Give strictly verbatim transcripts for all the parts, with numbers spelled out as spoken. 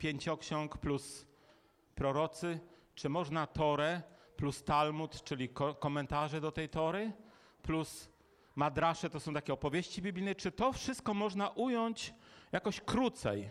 pięcioksiąg plus prorocy? Czy można Torę plus Talmud, czyli ko- komentarze do tej Tory, plus madrasze, to są takie opowieści biblijne? Czy to wszystko można ująć jakoś krócej?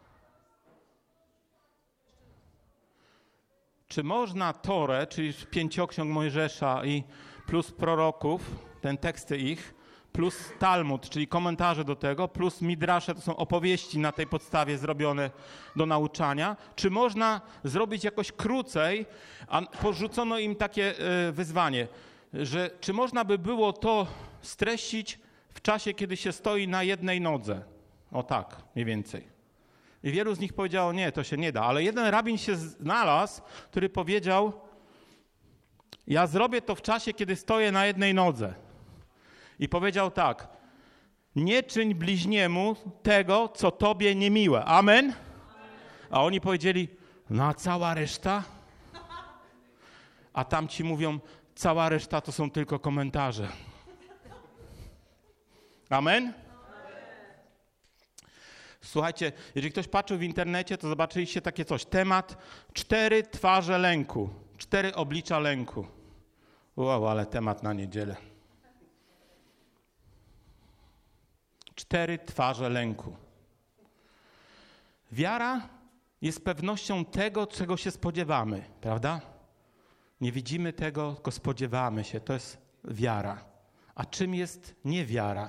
Czy można Torę, czyli pięcioksiąg Mojżesza i plus proroków, ten teksty ich, plus Talmud, czyli komentarze do tego, plus midrasze, to są opowieści na tej podstawie zrobione do nauczania. Czy można zrobić jakoś krócej? A porzucono im takie y, wyzwanie, że czy można by było to streścić w czasie, kiedy się stoi na jednej nodze? O tak, mniej więcej. I wielu z nich powiedziało, nie, to się nie da. Ale jeden rabin się znalazł, który powiedział, ja zrobię to w czasie, kiedy stoję na jednej nodze. I powiedział tak, nie czyń bliźniemu tego, co tobie niemiłe. Amen? A oni powiedzieli, no a cała reszta? A tamci mówią, cała reszta to są tylko komentarze. Amen? Słuchajcie, jeżeli ktoś patrzył w internecie, to zobaczyliście takie coś. Temat cztery twarze lęku. Cztery oblicza lęku. Wow, ale temat na niedzielę. Cztery twarze lęku. Wiara jest pewnością tego, czego się spodziewamy, prawda? Nie widzimy tego, tylko spodziewamy się. To jest wiara. A czym jest niewiara?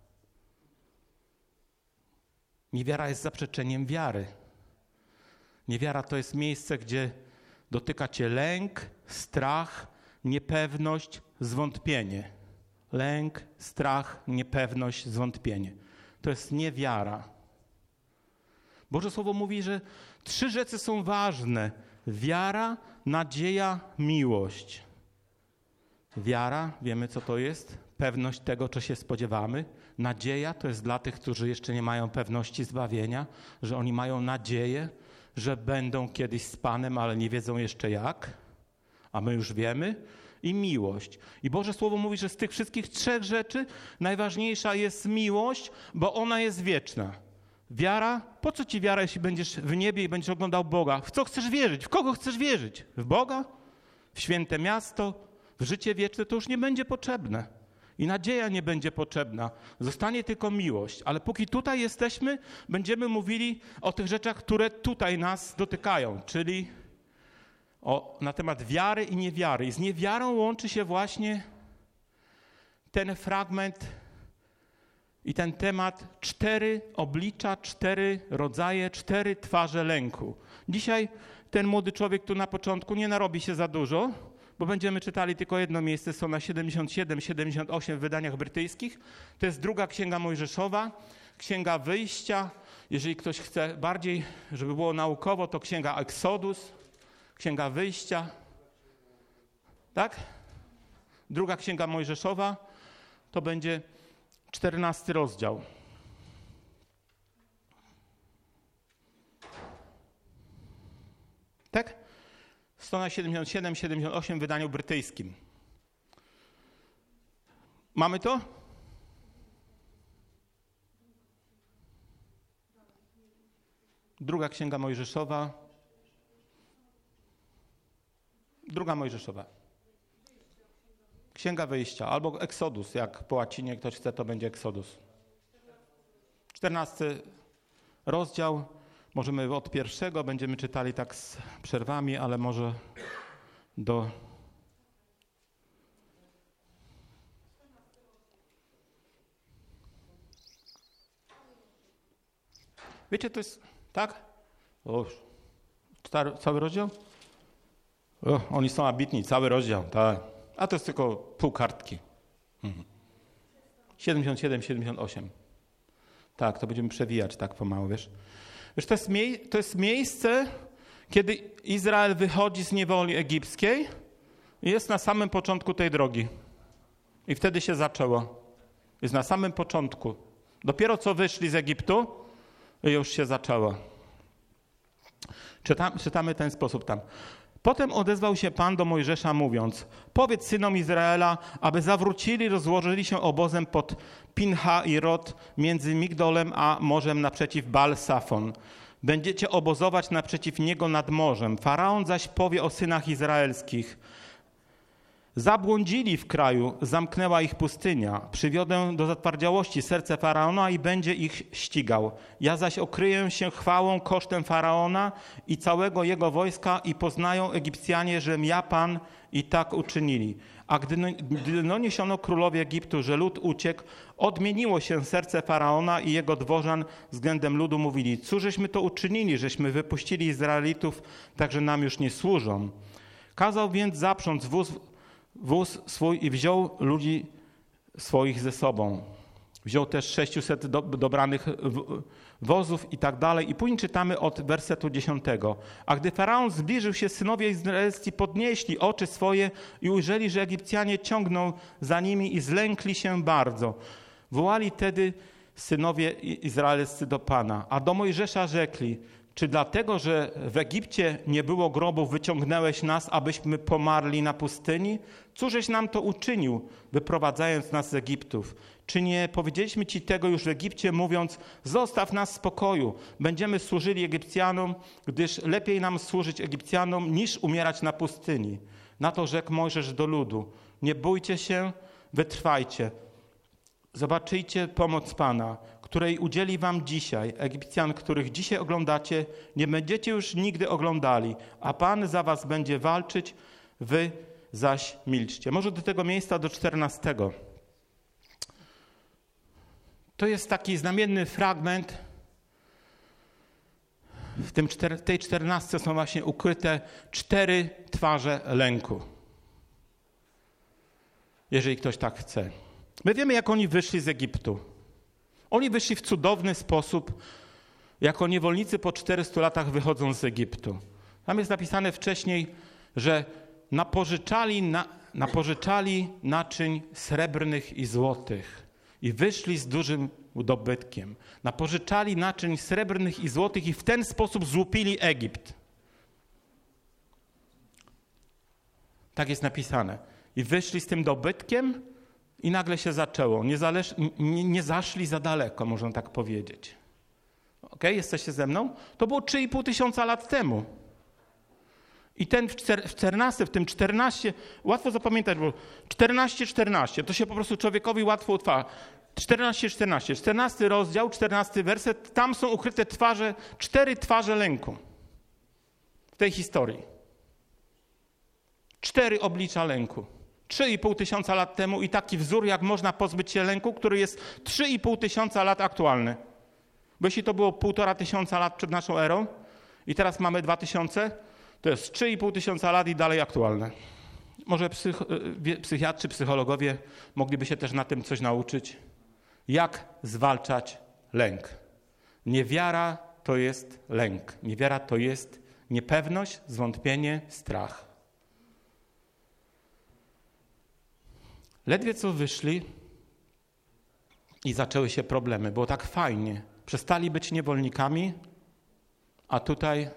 Niewiara jest zaprzeczeniem wiary. Niewiara to jest miejsce, gdzie dotyka cię lęk, strach, niepewność, zwątpienie. Lęk, strach, niepewność, zwątpienie. To jest niewiara. Boże Słowo mówi, że trzy rzeczy są ważne. Wiara, nadzieja, miłość. Wiara, wiemy co to jest? Pewność tego, czego się spodziewamy. Nadzieja to jest dla tych, którzy jeszcze nie mają pewności zbawienia, że oni mają nadzieję, że będą kiedyś z Panem, ale nie wiedzą jeszcze jak, a my już wiemy. I miłość. I Boże Słowo mówi, że z tych wszystkich trzech rzeczy najważniejsza jest miłość, bo ona jest wieczna. Wiara, po co ci wiara, jeśli będziesz w niebie i będziesz oglądał Boga? W co chcesz wierzyć? W kogo chcesz wierzyć? W Boga? W święte miasto? W życie wieczne? To już nie będzie potrzebne. I nadzieja nie będzie potrzebna. Zostanie tylko miłość. Ale póki tutaj jesteśmy, będziemy mówili o tych rzeczach, które tutaj nas dotykają, czyli o, na temat wiary i niewiary. I z niewiarą łączy się właśnie ten fragment i ten temat cztery oblicza, cztery rodzaje, cztery twarze lęku. Dzisiaj ten młody człowiek tu na początku nie narobi się za dużo, bo będziemy czytali tylko jedno miejsce, są na siedemdziesiąt siedem siedemdziesiąt osiem w wydaniach brytyjskich. To jest druga Księga Mojżeszowa, Księga Wyjścia. Jeżeli ktoś chce bardziej, żeby było naukowo, to Księga Exodus, Księga Wyjścia. Tak? Druga Księga Mojżeszowa to będzie czternasty rozdział. Tak? Strona siedemdziesiąt siedem siedemdziesiąt osiem w wydaniu brytyjskim. Mamy to? Druga Księga Mojżeszowa. Druga Mojżeszowa. Księga Wyjścia albo Exodus, jak po łacinie ktoś chce, to będzie Exodus. czternasty rozdział. Możemy od pierwszego, będziemy czytali tak z przerwami, ale może do... Wiecie, to jest... Tak? O, cały rozdział? O, oni są ambitni, cały rozdział, tak. A to jest tylko pół kartki. Mhm. siedemdziesiąt siedem siedemdziesiąt osiem. Tak, to będziemy przewijać tak pomału, wiesz. Wiesz, to jest, mie- to jest miejsce, kiedy Izrael wychodzi z niewoli egipskiej i jest na samym początku tej drogi. I wtedy się zaczęło. Jest na samym początku. Dopiero co wyszli z Egiptu, już się zaczęło. Czytam, czytamy ten sposób tam. Potem odezwał się Pan do Mojżesza mówiąc, powiedz synom Izraela, aby zawrócili, rozłożyli się obozem pod Pinha i Rod między Migdolem a morzem naprzeciw Baal Safon. Będziecie obozować naprzeciw niego nad morzem. Faraon zaś powie o synach izraelskich: zabłądzili w kraju, zamknęła ich pustynia. Przywiodę do zatwardziałości serce Faraona i będzie ich ścigał. Ja zaś okryję się chwałą kosztem Faraona i całego jego wojska i poznają Egipcjanie, żem ja Pan, i tak uczynili. A gdy doniesiono królowi Egiptu, że lud uciekł, odmieniło się serce Faraona i jego dworzan względem ludu. Mówili: cóżeśmy to uczynili, żeśmy wypuścili Izraelitów, tak że nam już nie służą. Kazał więc zaprząc wóz Wóz swój i wziął ludzi swoich ze sobą. Wziął też sześciuset do, dobranych wozów i tak dalej. I później czytamy od wersetu dziesiątego. A gdy Faraon zbliżył się, synowie izraelscy podnieśli oczy swoje i ujrzeli, że Egipcjanie ciągną za nimi i zlękli się bardzo. Wołali tedy synowie izraelscy do Pana, a do Mojżesza rzekli: czy dlatego, że w Egipcie nie było grobów, wyciągnęłeś nas, abyśmy pomarli na pustyni? Cóżeś nam to uczynił, wyprowadzając nas z Egiptów? Czy nie powiedzieliśmy ci tego już w Egipcie, mówiąc: zostaw nas w spokoju, będziemy służyli Egipcjanom, gdyż lepiej nam służyć Egipcjanom, niż umierać na pustyni. Na to rzekł Mojżesz do ludu: nie bójcie się, wytrwajcie. Zobaczyjcie pomoc Pana, której udzieli wam dzisiaj. Egipcjan, których dzisiaj oglądacie, nie będziecie już nigdy oglądali, a Pan za was będzie walczyć, wy zaś milczcie. Może do tego miejsca, do czternastego. To jest taki znamienny fragment. W tym czter- tej czternastce są właśnie ukryte cztery twarze lęku. Jeżeli ktoś tak chce. My wiemy, jak oni wyszli z Egiptu. Oni wyszli w cudowny sposób, jako niewolnicy po czterystu latach wychodzą z Egiptu. Tam jest napisane wcześniej, że napożyczali, na, napożyczali naczyń srebrnych i złotych i wyszli z dużym dobytkiem. Napożyczali naczyń srebrnych i złotych i w ten sposób złupili Egipt. Tak jest napisane. I wyszli z tym dobytkiem i nagle się zaczęło. Nie, zależ, nie, nie zaszli za daleko, można tak powiedzieć. Ok, jesteście ze mną? To było trzy i pół tysiąca lat temu. I ten w czternastym, w tym czternaście, łatwo zapamiętać, bo czternaście, czternaście, to się po prostu człowiekowi łatwo utwarza. czternaście, czternaście, czternasty rozdział, czternasty werset, tam są ukryte twarze, cztery twarze lęku w tej historii. Cztery oblicza lęku. Trzy i pół tysiąca lat temu i taki wzór, jak można pozbyć się lęku, który jest trzy i pół tysiąca lat aktualny. Bo jeśli to było półtora tysiąca lat przed naszą erą i teraz mamy dwa tysiące, to jest trzy i pół tysiąca lat i dalej aktualne. Może psych, psychiatrzy, psychologowie mogliby się też na tym coś nauczyć. Jak zwalczać lęk? Niewiara to jest lęk. Niewiara to jest niepewność, zwątpienie, strach. Ledwie co wyszli i zaczęły się problemy. Było tak fajnie. Przestali być niewolnikami, a tutaj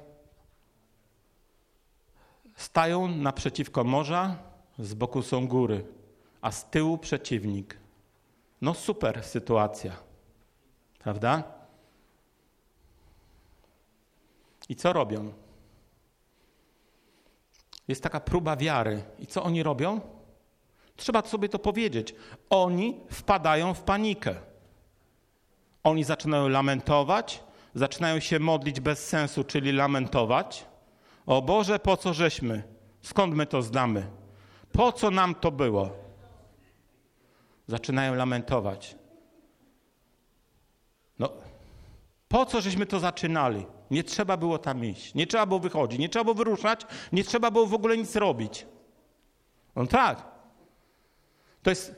stają naprzeciwko morza, z boku są góry, a z tyłu przeciwnik. No super sytuacja, prawda? I co robią? Jest taka próba wiary. I co oni robią? Trzeba sobie to powiedzieć. Oni wpadają w panikę. Oni zaczynają lamentować, zaczynają się modlić bez sensu, czyli lamentować. O Boże, po co żeśmy? Skąd my to znamy? Po co nam to było? Zaczynają lamentować. No, po co żeśmy to zaczynali? Nie trzeba było tam iść, nie trzeba było wychodzić, nie trzeba było wyruszać, nie trzeba było w ogóle nic robić. No tak. To jest,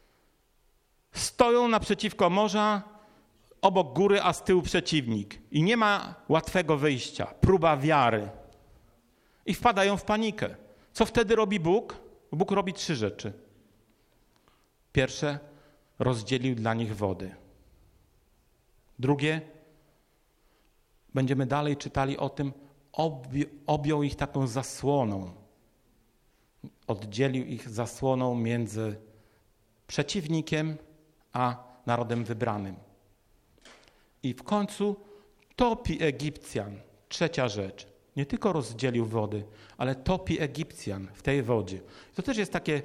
stoją naprzeciwko morza, obok góry, a z tyłu przeciwnik. I nie ma łatwego wyjścia. Próba wiary. I wpadają w panikę. Co wtedy robi Bóg? Bóg robi trzy rzeczy. Pierwsze, rozdzielił dla nich wody. Drugie, będziemy dalej czytali o tym, obvi- objął ich taką zasłoną. Oddzielił ich zasłoną między przeciwnikiem a narodem wybranym. I w końcu Topi Egipcjan. Trzecia rzecz. Nie tylko rozdzielił wody, ale topi Egipcjan w tej wodzie. To też jest takie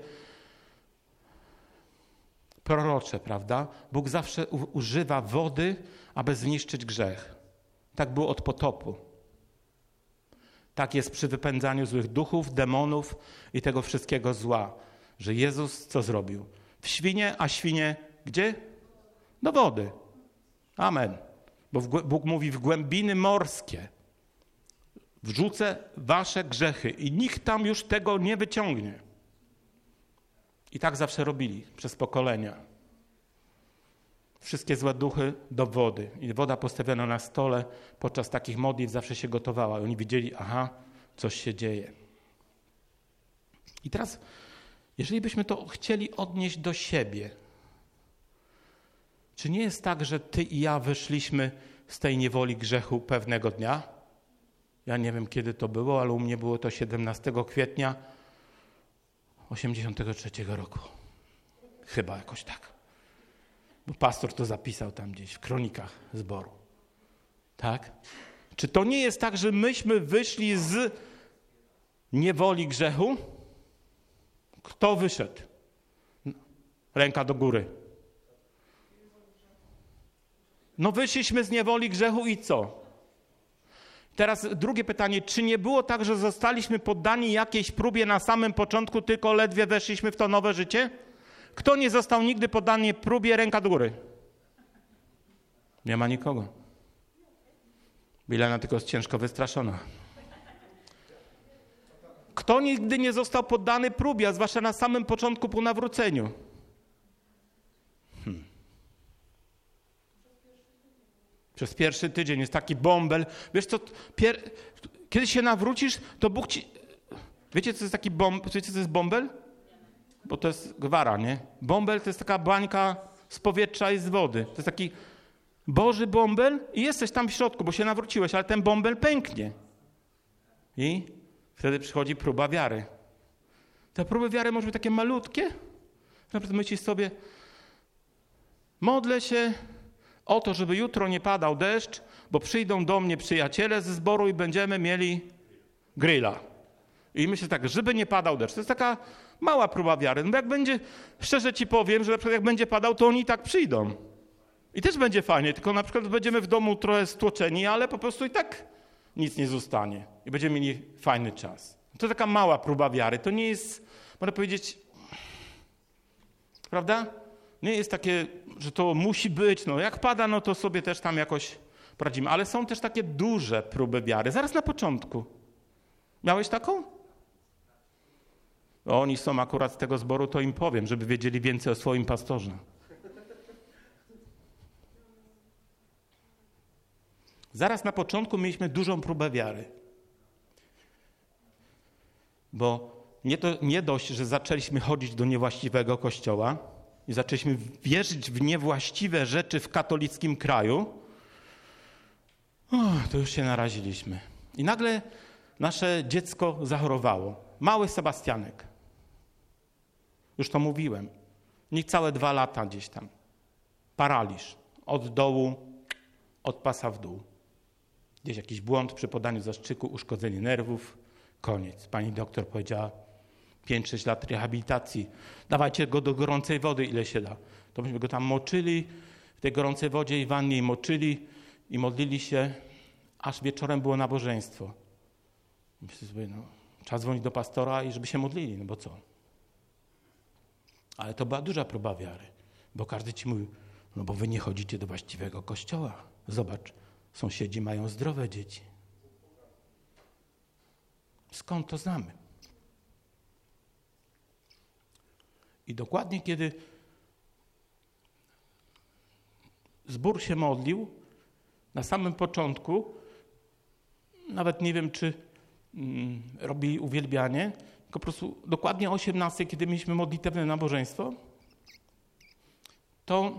prorocze, prawda? Bóg zawsze u- używa wody, aby zniszczyć grzech. Tak było od potopu. Tak jest przy wypędzaniu złych duchów, demonów i tego wszystkiego zła. Że Jezus co zrobił? W świnie, a świnie gdzie? Do wody. Amen. Bo w, Bóg mówi w głębiny morskie. Wrzucę wasze grzechy i nikt tam już tego nie wyciągnie. I tak zawsze robili przez pokolenia. Wszystkie złe duchy do wody. I woda postawiona na stole podczas takich modlitw zawsze się gotowała. I oni widzieli, aha, coś się dzieje. I teraz, jeżeli byśmy to chcieli odnieść do siebie, czy nie jest tak, że ty i ja wyszliśmy z tej niewoli grzechu pewnego dnia? Ja nie wiem, kiedy to było, ale u mnie było to siedemnastego kwietnia osiemdziesiątego trzeciego roku. Chyba jakoś tak. Bo pastor to zapisał tam gdzieś w kronikach zboru. Tak? Czy to nie jest tak, że myśmy wyszli z niewoli grzechu? Kto wyszedł? Ręka do góry. No wyszliśmy z niewoli grzechu i co? Teraz drugie pytanie, czy nie było tak, że zostaliśmy poddani jakiejś próbie na samym początku, tylko ledwie weszliśmy w to nowe życie? Kto nie został nigdy poddany próbie, ręka do góry? Nie ma nikogo. Bilena tylko jest ciężko wystraszona. Kto nigdy nie został poddany próbie, a zwłaszcza na samym początku po nawróceniu? Hmm. Przez pierwszy tydzień jest taki bąbel. Wiesz co, pier... kiedy się nawrócisz, to Bóg ci... Wiecie, co jest taki bąbel? Wiecie, co jest bąbel? Bo to jest gwara, nie? Bąbel to jest taka bańka z powietrza i z wody. To jest taki Boży bąbel i jesteś tam w środku, bo się nawróciłeś, ale ten bąbel pęknie. I wtedy przychodzi próba wiary. Te próby wiary może być takie malutkie. Na przykład myślisz sobie, modlę się o to, żeby jutro nie padał deszcz, bo przyjdą do mnie przyjaciele ze zboru i będziemy mieli grilla. I myślę tak, żeby nie padał deszcz. To jest taka mała próba wiary. No bo jak będzie, szczerze ci powiem, że na przykład jak będzie padał, to oni i tak przyjdą. I też będzie fajnie, tylko na przykład będziemy w domu trochę stłoczeni, ale po prostu i tak nic nie zostanie. I będziemy mieli fajny czas. To taka mała próba wiary. To nie jest, można powiedzieć, prawda? Nie jest takie, że to musi być. No jak pada, no to sobie też tam jakoś poradzimy. Ale są też takie duże próby wiary. Zaraz na początku. Miałeś taką? O, oni są akurat z tego zboru, to im powiem, żeby wiedzieli więcej o swoim pastorze. Zaraz na początku mieliśmy dużą próbę wiary. Bo nie, to, nie dość, że zaczęliśmy chodzić do niewłaściwego kościoła i zaczęliśmy wierzyć w niewłaściwe rzeczy w katolickim kraju, o, to już się naraziliśmy. I nagle nasze dziecko zachorowało. Mały Sebastianek. Już to mówiłem. Niecałe dwa lata gdzieś tam. Paraliż. Od dołu, od pasa w dół. Gdzieś jakiś błąd przy podaniu zastrzyku, uszkodzenie nerwów. Koniec. Pani doktor powiedziała pięć sześć lat rehabilitacji. Dawajcie go do gorącej wody, ile się da. To myśmy go tam moczyli w tej gorącej wodzie i wannie i moczyli i modlili się, aż wieczorem było nabożeństwo. Myślę sobie, no, trzeba dzwonić do pastora i żeby się modlili, no bo co? Ale to była duża próba wiary, bo każdy ci mówił, no bo wy nie chodzicie do właściwego kościoła. Zobacz, sąsiedzi mają zdrowe dzieci. Skąd to znamy? I dokładnie kiedy zbór się modlił, na samym początku, nawet nie wiem, czy mm, robili uwielbianie, tylko po prostu dokładnie o osiemnastej, kiedy mieliśmy modlitewne nabożeństwo, to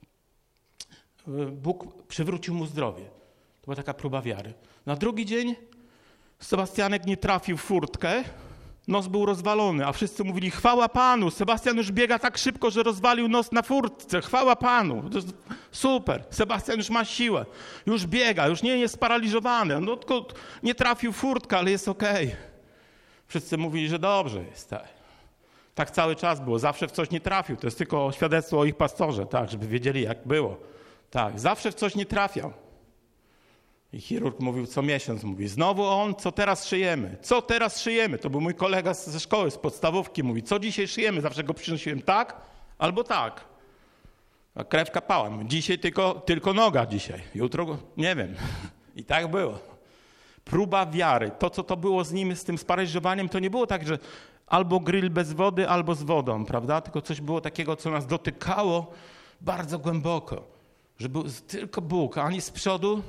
Bóg przywrócił mu zdrowie. To była taka próba wiary. Na drugi dzień Sebastianek nie trafił w furtkę, Nos był rozwalony, a wszyscy mówili, chwała Panu, Sebastian już biega tak szybko, że rozwalił nos na furtce, chwała Panu, to jest super, Sebastian już ma siłę, już biega, już nie jest sparaliżowany, no tylko nie trafił w furtkę, ale jest okej. Okay. Wszyscy mówili, że dobrze jest, tak. Tak cały czas było, zawsze w coś nie trafił, to jest tylko świadectwo o ich pastorze, tak, żeby wiedzieli jak było. Tak, zawsze w coś nie trafiał. I chirurg mówił co miesiąc, mówi, znowu on, co teraz szyjemy? Co teraz szyjemy? To był mój kolega ze szkoły, z podstawówki, mówi, co dzisiaj szyjemy? Zawsze go przynosiłem tak albo tak. A krew kapała. Dzisiaj tylko, tylko noga dzisiaj, jutro nie wiem. I tak było. Próba wiary. To, co to było z nim, z tym sparaliżowaniem, to nie było tak, że albo grill bez wody, albo z wodą, prawda? Tylko coś było takiego, co nas dotykało bardzo głęboko. Że był tylko Bóg, a ani z przodu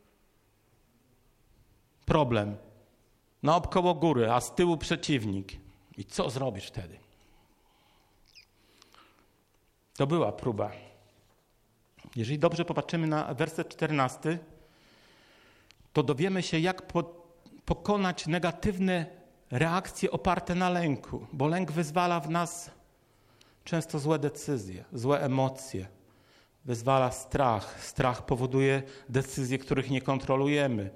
problem. Naokoło góry, a z tyłu przeciwnik. I co zrobisz wtedy? To była próba. Jeżeli dobrze popatrzymy na werset czternasty, to dowiemy się, jak po, pokonać negatywne reakcje oparte na lęku, bo lęk wyzwala w nas często złe decyzje, złe emocje, wyzwala strach. Strach powoduje decyzje, których nie kontrolujemy.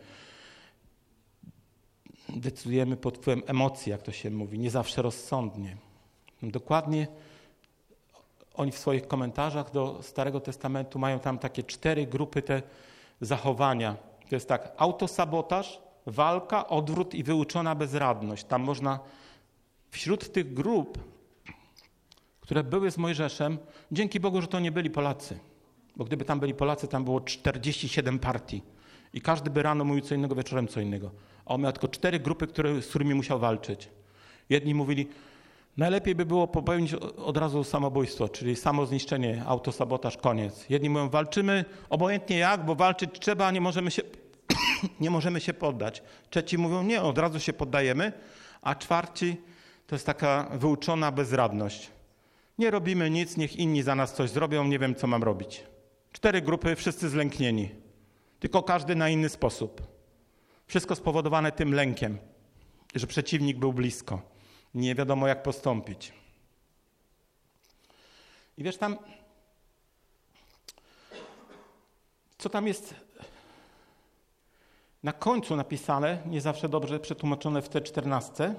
Decydujemy pod wpływem emocji, jak to się mówi, nie zawsze rozsądnie. Dokładnie oni w swoich komentarzach do Starego Testamentu mają tam takie cztery grupy te zachowania. To jest tak, autosabotaż, walka, odwrót i wyuczona bezradność. Tam można wśród tych grup, które były z Mojżeszem, dzięki Bogu, że to nie byli Polacy. Bo gdyby tam byli Polacy, tam było czterdzieści siedem partii. I każdy by rano mówił co innego, wieczorem co innego. A on miał tylko cztery grupy, które, z którymi musiał walczyć. Jedni mówili, najlepiej by było popełnić od razu samobójstwo, czyli samozniszczenie, autosabotaż, koniec. Jedni mówią, walczymy obojętnie jak, bo walczyć trzeba, nie możemy się, nie możemy się poddać. Trzeci mówią, nie, od razu się poddajemy. A czwarci to jest taka wyuczona bezradność. Nie robimy nic, niech inni za nas coś zrobią, nie wiem co mam robić. Cztery grupy, wszyscy zlęknieni. Tylko każdy na inny sposób. Wszystko spowodowane tym lękiem, że przeciwnik był blisko. Nie wiadomo jak postąpić. I wiesz tam, co tam jest na końcu napisane, nie zawsze dobrze przetłumaczone w te czternastce.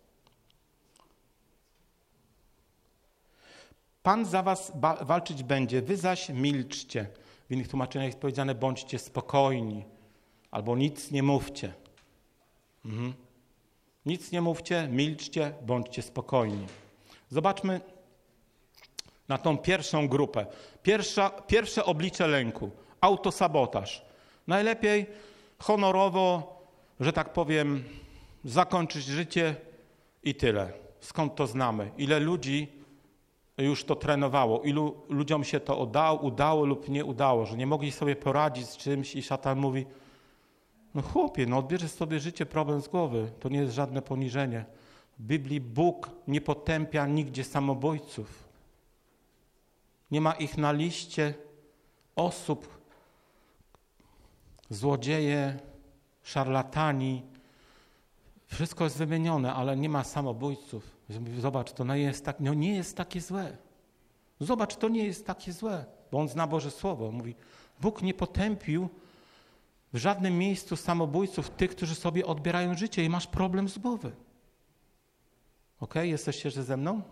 Pan za was ba- walczyć będzie, wy zaś milczcie. W innych tłumaczeniach jest powiedziane, bądźcie spokojni, albo nic nie mówcie. Mhm. Nic nie mówcie, milczcie, bądźcie spokojni. Zobaczmy na tą pierwszą grupę. Pierwsza, pierwsze oblicze lęku, autosabotaż. Najlepiej honorowo, że tak powiem, zakończyć życie i tyle. Skąd to znamy? Ile ludzi już to trenowało, ilu ludziom się to udało, udało lub nie udało, że nie mogli sobie poradzić z czymś i szatan mówi, no chłopie, no odbierzesz sobie życie, problem z głowy, to nie jest żadne poniżenie. W Biblii Bóg nie potępia nigdzie samobójców. Nie ma ich na liście osób, złodzieje, szarlatani. Wszystko jest wymienione, ale nie ma samobójców. Zobacz, to nie jest, tak, no nie jest takie złe. Zobacz, to nie jest takie złe, bo on zna Boże Słowo. Mówi, Bóg nie potępił w żadnym miejscu samobójców tych, którzy sobie odbierają życie i masz problem z głowy. Okej, jesteście ze mną?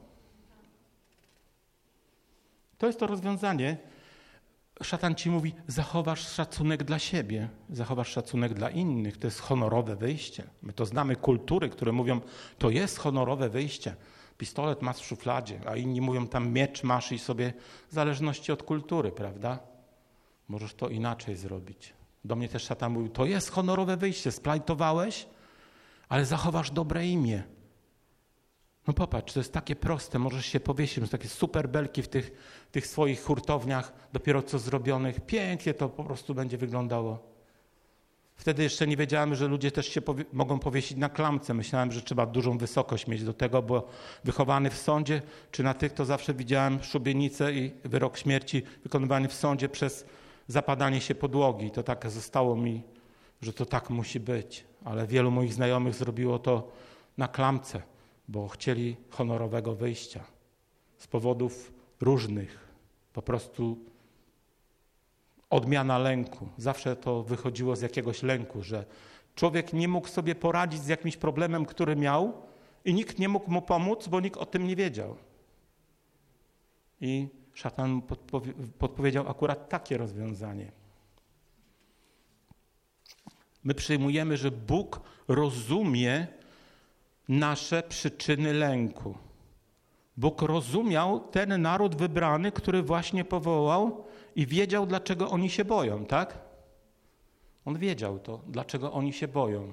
To jest to rozwiązanie. Szatan ci mówi, zachowasz szacunek dla siebie, zachowasz szacunek dla innych. To jest honorowe wyjście. My to znamy kultury, które mówią, to jest honorowe wyjście. Pistolet masz w szufladzie, a inni mówią, tam miecz masz i sobie, w zależności od kultury, prawda? Możesz to inaczej zrobić. Do mnie też szatan mówił, to jest honorowe wyjście, splajtowałeś, ale zachowasz dobre imię. No popatrz, to jest takie proste, możesz się powiesić, są takie super belki w tych, tych swoich hurtowniach, dopiero co zrobionych. Pięknie to po prostu będzie wyglądało. Wtedy jeszcze nie wiedziałem, że ludzie też się powie- mogą powiesić na klamce. Myślałem, że trzeba dużą wysokość mieć do tego, bo wychowany w sądzie, czy na tych, to zawsze widziałem szubienicę i wyrok śmierci wykonywany w sądzie przez zapadanie się podłogi. To tak zostało mi, że to tak musi być. Ale wielu moich znajomych zrobiło to na klamce. bo chcieli honorowego wyjścia z powodów różnych. Po prostu odmiana lęku. Zawsze to wychodziło z jakiegoś lęku, że człowiek nie mógł sobie poradzić z jakimś problemem, który miał i nikt nie mógł mu pomóc, bo nikt o tym nie wiedział. I szatan mu podpowie- podpowiedział akurat takie rozwiązanie. My przyjmujemy, że Bóg rozumie nasze przyczyny lęku. Bóg rozumiał ten naród wybrany, który właśnie powołał i wiedział, dlaczego oni się boją, tak? On wiedział to, dlaczego oni się boją.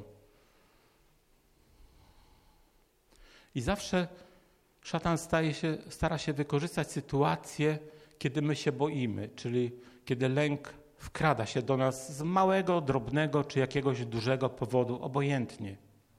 I zawsze szatan staje się, stara się wykorzystać sytuację, kiedy my się boimy, czyli kiedy lęk wkrada się do nas z małego, drobnego czy jakiegoś dużego powodu, obojętnie.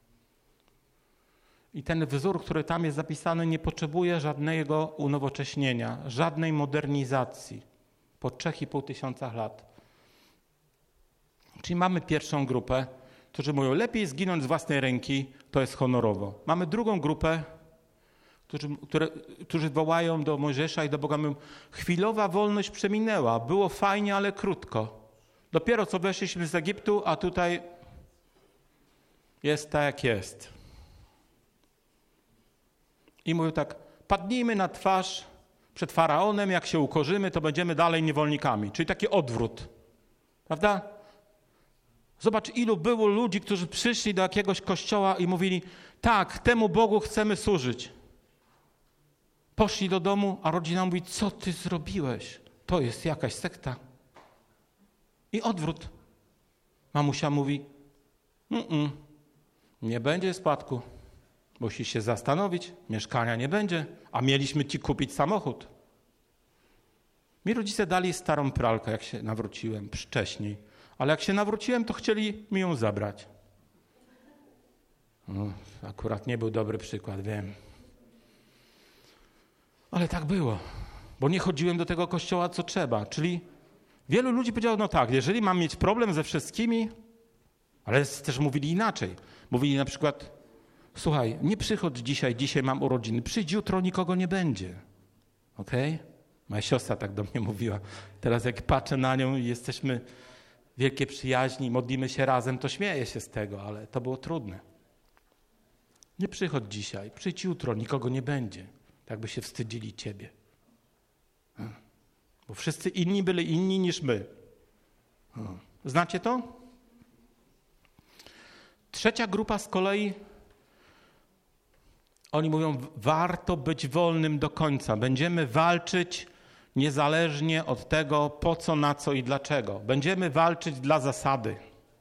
I ten wzór, który tam jest zapisany, nie potrzebuje żadnego unowocześnienia, żadnej modernizacji po trzech i pół tysiąca lat. Czyli mamy pierwszą grupę, którzy mówią, lepiej zginąć z własnej ręki, to jest honorowo. Mamy drugą grupę, którzy, które, którzy wołają do Mojżesza i do Boga, mówią, chwilowa wolność przeminęła, było fajnie, ale krótko. Dopiero co weszliśmy z Egiptu, a tutaj jest tak, jak jest. I mówią tak, padnijmy na twarz przed Faraonem, jak się ukorzymy, to będziemy dalej niewolnikami. Czyli taki odwrót. Prawda? Zobacz, ilu było ludzi, którzy przyszli do jakiegoś kościoła i mówili, tak, temu Bogu chcemy służyć. Poszli do domu, a rodzina mówi, co ty zrobiłeś? To jest jakaś sekta. I odwrót. Mamusia mówi, Mm-mm, nie będzie spadku. Musisz się zastanowić, mieszkania nie będzie, a mieliśmy ci kupić samochód. Mi rodzice dali starą pralkę, jak się nawróciłem wcześniej, ale jak się nawróciłem, to chcieli mi ją zabrać. No, akurat nie był dobry przykład, wiem. Ale tak było, bo nie chodziłem do tego kościoła, co trzeba. Czyli wielu ludzi powiedziało, no tak, jeżeli mam mieć problem ze wszystkimi, ale też mówili inaczej. Mówili na przykład, słuchaj, nie przychodź dzisiaj, dzisiaj mam urodziny, przyjdź jutro, nikogo nie będzie. Okej? Okay? Moja siostra tak do mnie mówiła. Teraz jak patrzę na nią i jesteśmy wielkie przyjaźni, modlimy się razem, to śmieję się z tego, ale to było trudne. Nie przychodź dzisiaj, przyjdź jutro, nikogo nie będzie. Tak by się wstydzili ciebie. Bo wszyscy inni byli inni niż my. Znacie to? Trzecia grupa z kolei, oni mówią, warto być wolnym do końca. Będziemy walczyć niezależnie od tego, po co, na co i dlaczego. Będziemy walczyć dla zasady.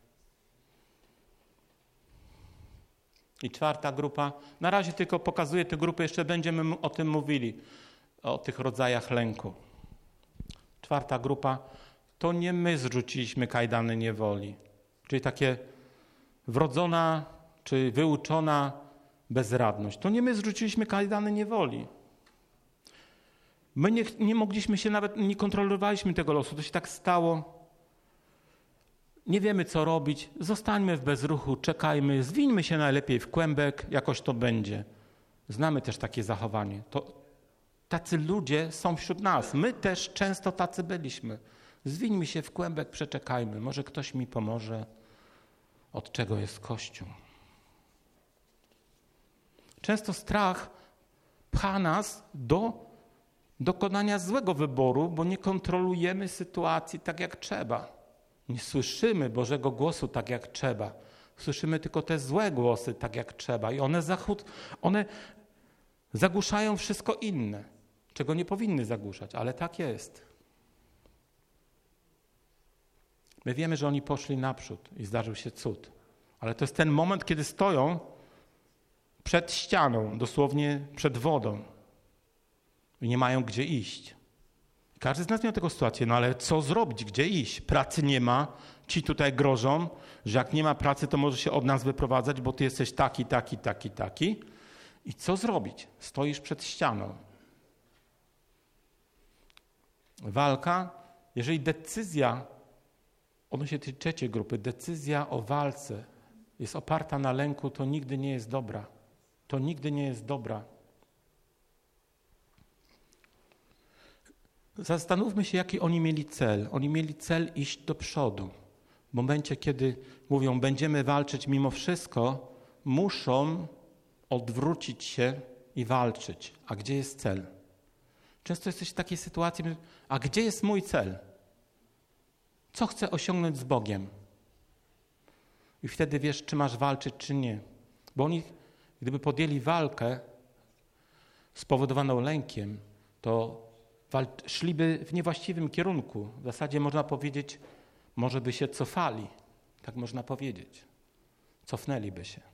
I czwarta grupa, na razie tylko pokazuję tę grupę, jeszcze będziemy o tym mówili, o tych rodzajach lęku. Czwarta grupa, to nie my zrzuciliśmy kajdany niewoli, czyli takie wrodzona czy wyuczona bezradność. To nie my zrzuciliśmy kajdany niewoli. My nie, nie mogliśmy się nawet, nie kontrolowaliśmy tego losu, to się tak stało. Nie wiemy, co robić, zostańmy w bezruchu, czekajmy, zwińmy się najlepiej w kłębek, jakoś to będzie. Znamy też takie zachowanie. To, tacy ludzie są wśród nas. My też często tacy byliśmy. Zwińmy się w kłębek, przeczekajmy. Może ktoś mi pomoże, od czego jest Kościół. Często strach pcha nas do dokonania złego wyboru, bo nie kontrolujemy sytuacji tak, jak trzeba. Nie słyszymy Bożego głosu tak, jak trzeba. Słyszymy tylko te złe głosy tak, jak trzeba. I one, zachód, one zagłuszają wszystko inne, czego nie powinny zagłuszać, ale tak jest. My wiemy, że oni poszli naprzód i zdarzył się cud. Ale to jest ten moment, kiedy stoją przed ścianą, dosłownie przed wodą i nie mają gdzie iść. Każdy z nas miał taką sytuację, no ale co zrobić, gdzie iść? Pracy nie ma, ci tutaj grożą, że jak nie ma pracy, to może się od nas wyprowadzać, bo ty jesteś taki, taki, taki, taki. I co zrobić? Stoisz przed ścianą. Walka, jeżeli decyzja, odnośnie tej trzeciej grupy, decyzja o walce jest oparta na lęku, to nigdy nie jest dobra. to nigdy nie jest dobra. Zastanówmy się, jaki oni mieli cel. Oni mieli cel iść do przodu. W momencie, kiedy mówią, będziemy walczyć mimo wszystko, muszą odwrócić się i walczyć. A gdzie jest cel? Często jesteś w takiej sytuacji, a gdzie jest mój cel? Co chcę osiągnąć z Bogiem? I wtedy wiesz, czy masz walczyć, czy nie. Bo oni, gdyby podjęli walkę spowodowaną lękiem, to wal- szliby w niewłaściwym kierunku. W zasadzie można powiedzieć, może by się cofali. Tak można powiedzieć. Cofnęliby się.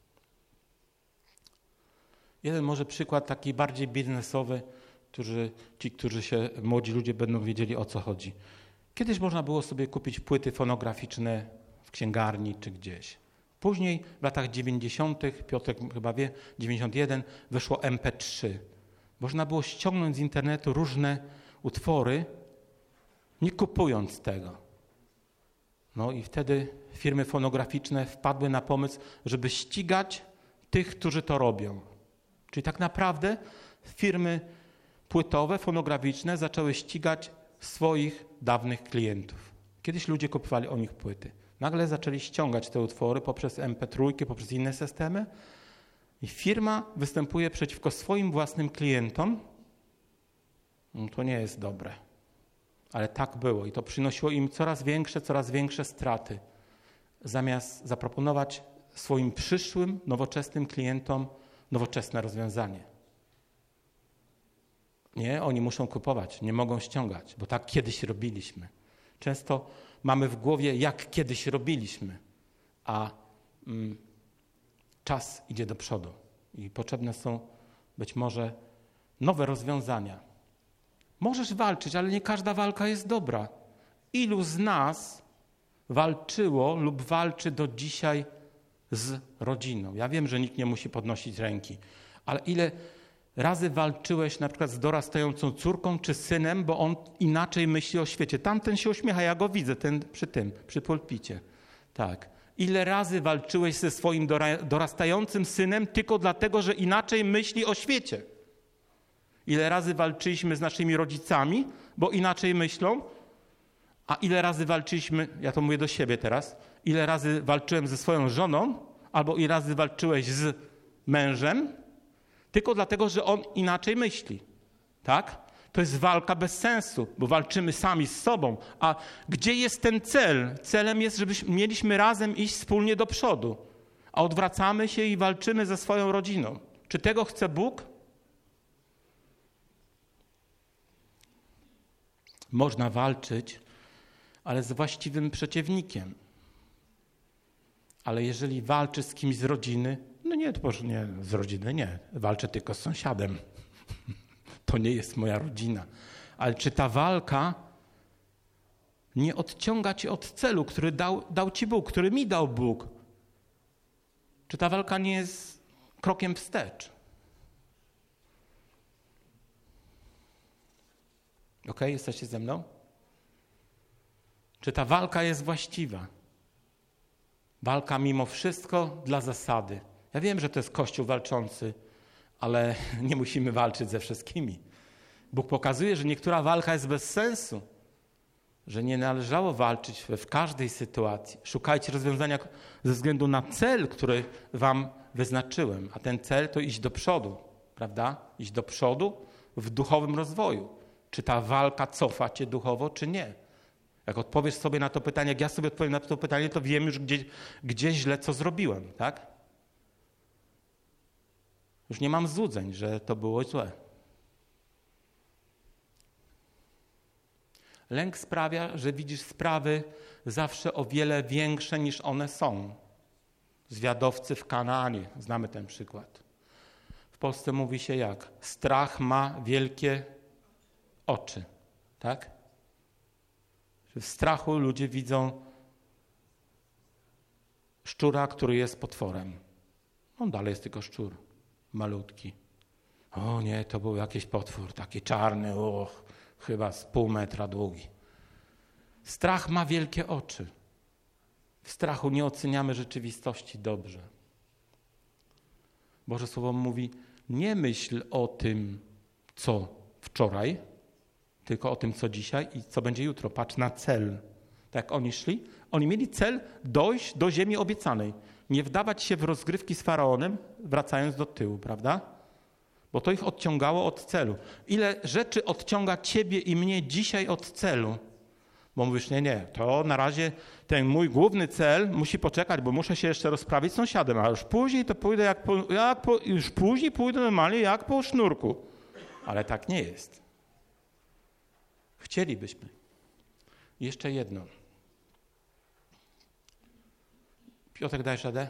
Jeden może przykład taki bardziej biznesowy, którzy, ci, którzy się, młodzi ludzie będą wiedzieli, o co chodzi. Kiedyś można było sobie kupić płyty fonograficzne w księgarni czy gdzieś. Później w latach dziewięćdziesiątych, Piotrek chyba wie, dziewięćdziesiąt jeden, wyszło em pe trzy. Można było ściągnąć z internetu różne utwory, nie kupując tego. No i wtedy firmy fonograficzne wpadły na pomysł, żeby ścigać tych, którzy to robią. Czyli tak naprawdę firmy płytowe, fonograficzne zaczęły ścigać swoich dawnych klientów. Kiedyś ludzie kupowali o nich płyty. Nagle zaczęli ściągać te utwory poprzez em pe trzy, poprzez inne systemy i firma występuje przeciwko swoim własnym klientom. No to nie jest dobre. Ale tak było i to przynosiło im coraz większe, coraz większe straty. Zamiast zaproponować swoim przyszłym, nowoczesnym klientom nowoczesne rozwiązanie. Nie, oni muszą kupować, nie mogą ściągać, bo tak kiedyś robiliśmy. Często mamy w głowie, jak kiedyś robiliśmy, a mm, czas idzie do przodu i potrzebne są być może nowe rozwiązania. Możesz walczyć, ale nie każda walka jest dobra. Ilu z nas walczyło lub walczy do dzisiaj z rodziną? Ja wiem, że nikt nie musi podnosić ręki, ale ile razy walczyłeś na przykład z dorastającą córką czy synem, bo on inaczej myśli o świecie. Tamten się uśmiecha, ja go widzę ten, przy tym, przy pulpicie. Tak. Ile razy walczyłeś ze swoim dorastającym synem tylko dlatego, że inaczej myśli o świecie. Ile razy walczyliśmy z naszymi rodzicami, bo inaczej myślą, a ile razy walczyliśmy, ja to mówię do siebie teraz, ile razy walczyłem ze swoją żoną, albo ile razy walczyłeś z mężem, tylko dlatego, że on inaczej myśli. Tak? To jest walka bez sensu, bo walczymy sami z sobą. A gdzie jest ten cel? Celem jest, żebyśmy mieliśmy razem iść wspólnie do przodu. A odwracamy się i walczymy ze swoją rodziną. Czy tego chce Bóg? Można walczyć, ale z właściwym przeciwnikiem. Ale jeżeli walczy z kimś z rodziny, no nie, to może nie z rodziny, nie. Walczę tylko z sąsiadem. To nie jest moja rodzina. Ale czy ta walka nie odciąga cię od celu, który dał, dał ci Bóg, który mi dał Bóg? Czy ta walka nie jest krokiem wstecz? Okej, jesteście ze mną? Czy ta walka jest właściwa? Walka mimo wszystko dla zasady. Ja wiem, że to jest Kościół walczący, ale nie musimy walczyć ze wszystkimi. Bóg pokazuje, że niektóra walka jest bez sensu, że nie należało walczyć w każdej sytuacji. Szukajcie rozwiązania ze względu na cel, który wam wyznaczyłem, a ten cel to iść do przodu, prawda? Iść do przodu w duchowym rozwoju. Czy ta walka cofa cię duchowo, czy nie? Jak odpowiesz sobie na to pytanie, jak ja sobie odpowiem na to pytanie, to wiem już, gdzie, gdzie źle co zrobiłem, tak? Już nie mam złudzeń, że to było złe. Lęk sprawia, że widzisz sprawy zawsze o wiele większe niż one są. Zwiadowcy w Kanaanie, znamy ten przykład. W Polsce mówi się jak? Strach ma wielkie oczy, tak? W strachu ludzie widzą szczura, który jest potworem. On dalej jest tylko szczur, malutki. O nie, to był jakiś potwór, taki czarny, och, chyba z pół metra długi. Strach ma wielkie oczy. W strachu nie oceniamy rzeczywistości dobrze. Boże Słowo mówi, nie myśl o tym, co wczoraj, tylko o tym, co dzisiaj i co będzie jutro. Patrz na cel. Tak jak oni szli, oni mieli cel dojść do ziemi obiecanej. Nie wdawać się w rozgrywki z Faraonem, wracając do tyłu, prawda? Bo to ich odciągało od celu. Ile rzeczy odciąga ciebie i mnie dzisiaj od celu? Bo mówisz, nie, nie, to na razie ten mój główny cel musi poczekać, bo muszę się jeszcze rozprawić z sąsiadem, a już później to pójdę jak po, jak po, już później pójdę normalnie jak po sznurku. Ale tak nie jest. Chcielibyśmy. Jeszcze jedno. Piotrek, dajesz radę?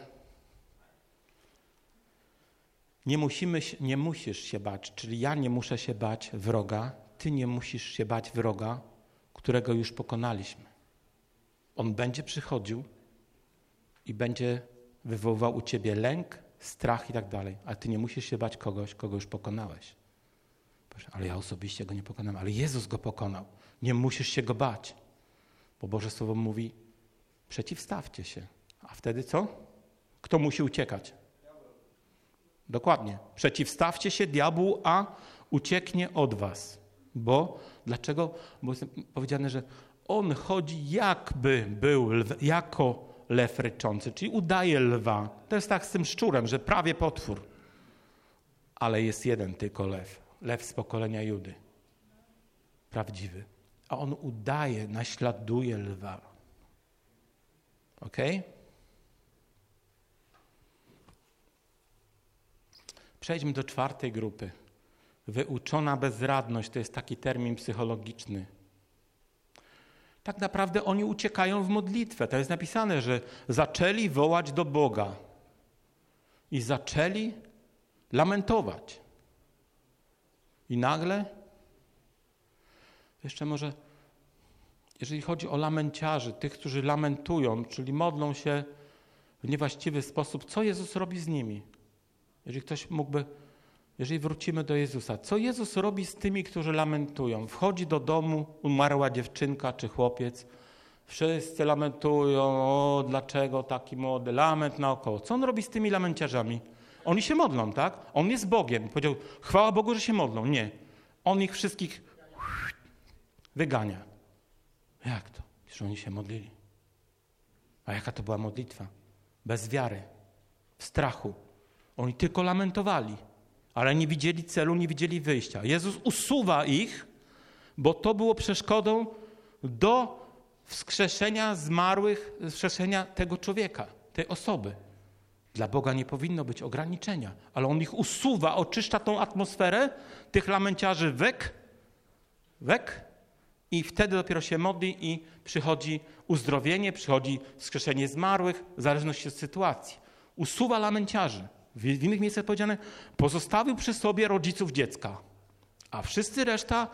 Nie, musimy, nie musisz się bać, czyli ja nie muszę się bać wroga, ty nie musisz się bać wroga, którego już pokonaliśmy. On będzie przychodził i będzie wywoływał u ciebie lęk, strach i tak dalej, ale ty nie musisz się bać kogoś, kogo już pokonałeś. Ale ja osobiście go nie pokonałem, ale Jezus go pokonał. Nie musisz się go bać, bo Boże Słowo mówi, przeciwstawcie się. A wtedy co? Kto musi uciekać? Dokładnie. Przeciwstawcie się diabłu, a ucieknie od was. Bo, dlaczego? Bo jest powiedziane, że on chodzi jakby był lw, jako lew ryczący, czyli udaje lwa. To jest tak z tym szczurem, że prawie potwór. Ale jest jeden tylko lew. Lew z pokolenia Judy. Prawdziwy. A on udaje, naśladuje lwa. Okej? Okay? Przejdźmy do czwartej grupy. Wyuczona bezradność to jest taki termin psychologiczny. Tak naprawdę oni uciekają w modlitwę. To jest napisane, że zaczęli wołać do Boga i zaczęli lamentować. I nagle, jeszcze może, jeżeli chodzi o lamenciarzy, tych, którzy lamentują, czyli modlą się w niewłaściwy sposób, co Jezus robi z nimi? Jeżeli ktoś mógłby, jeżeli wrócimy do Jezusa, co Jezus robi z tymi, którzy lamentują? Wchodzi do domu, umarła dziewczynka czy chłopiec, wszyscy lamentują, o dlaczego taki młody, lament naokoło. Co On robi z tymi lamenciarzami? Oni się modlą, tak? On jest Bogiem. Powiedział, chwała Bogu, że się modlą. Nie. On ich wszystkich wygania. Jak to? Że oni się modlili. A jaka to była modlitwa? Bez wiary, w strachu. Oni tylko lamentowali, ale nie widzieli celu, nie widzieli wyjścia. Jezus usuwa ich, bo to było przeszkodą do wskrzeszenia zmarłych, wskrzeszenia tego człowieka, tej osoby. Dla Boga nie powinno być ograniczenia, ale On ich usuwa, oczyszcza tą atmosferę tych lamenciarzy wek, wek i wtedy dopiero się modli i przychodzi uzdrowienie, przychodzi wskrzeszenie zmarłych, w zależności od sytuacji. Usuwa lamenciarzy. W innych miejscach powiedziane, pozostawił przy sobie rodziców dziecka, a wszyscy reszta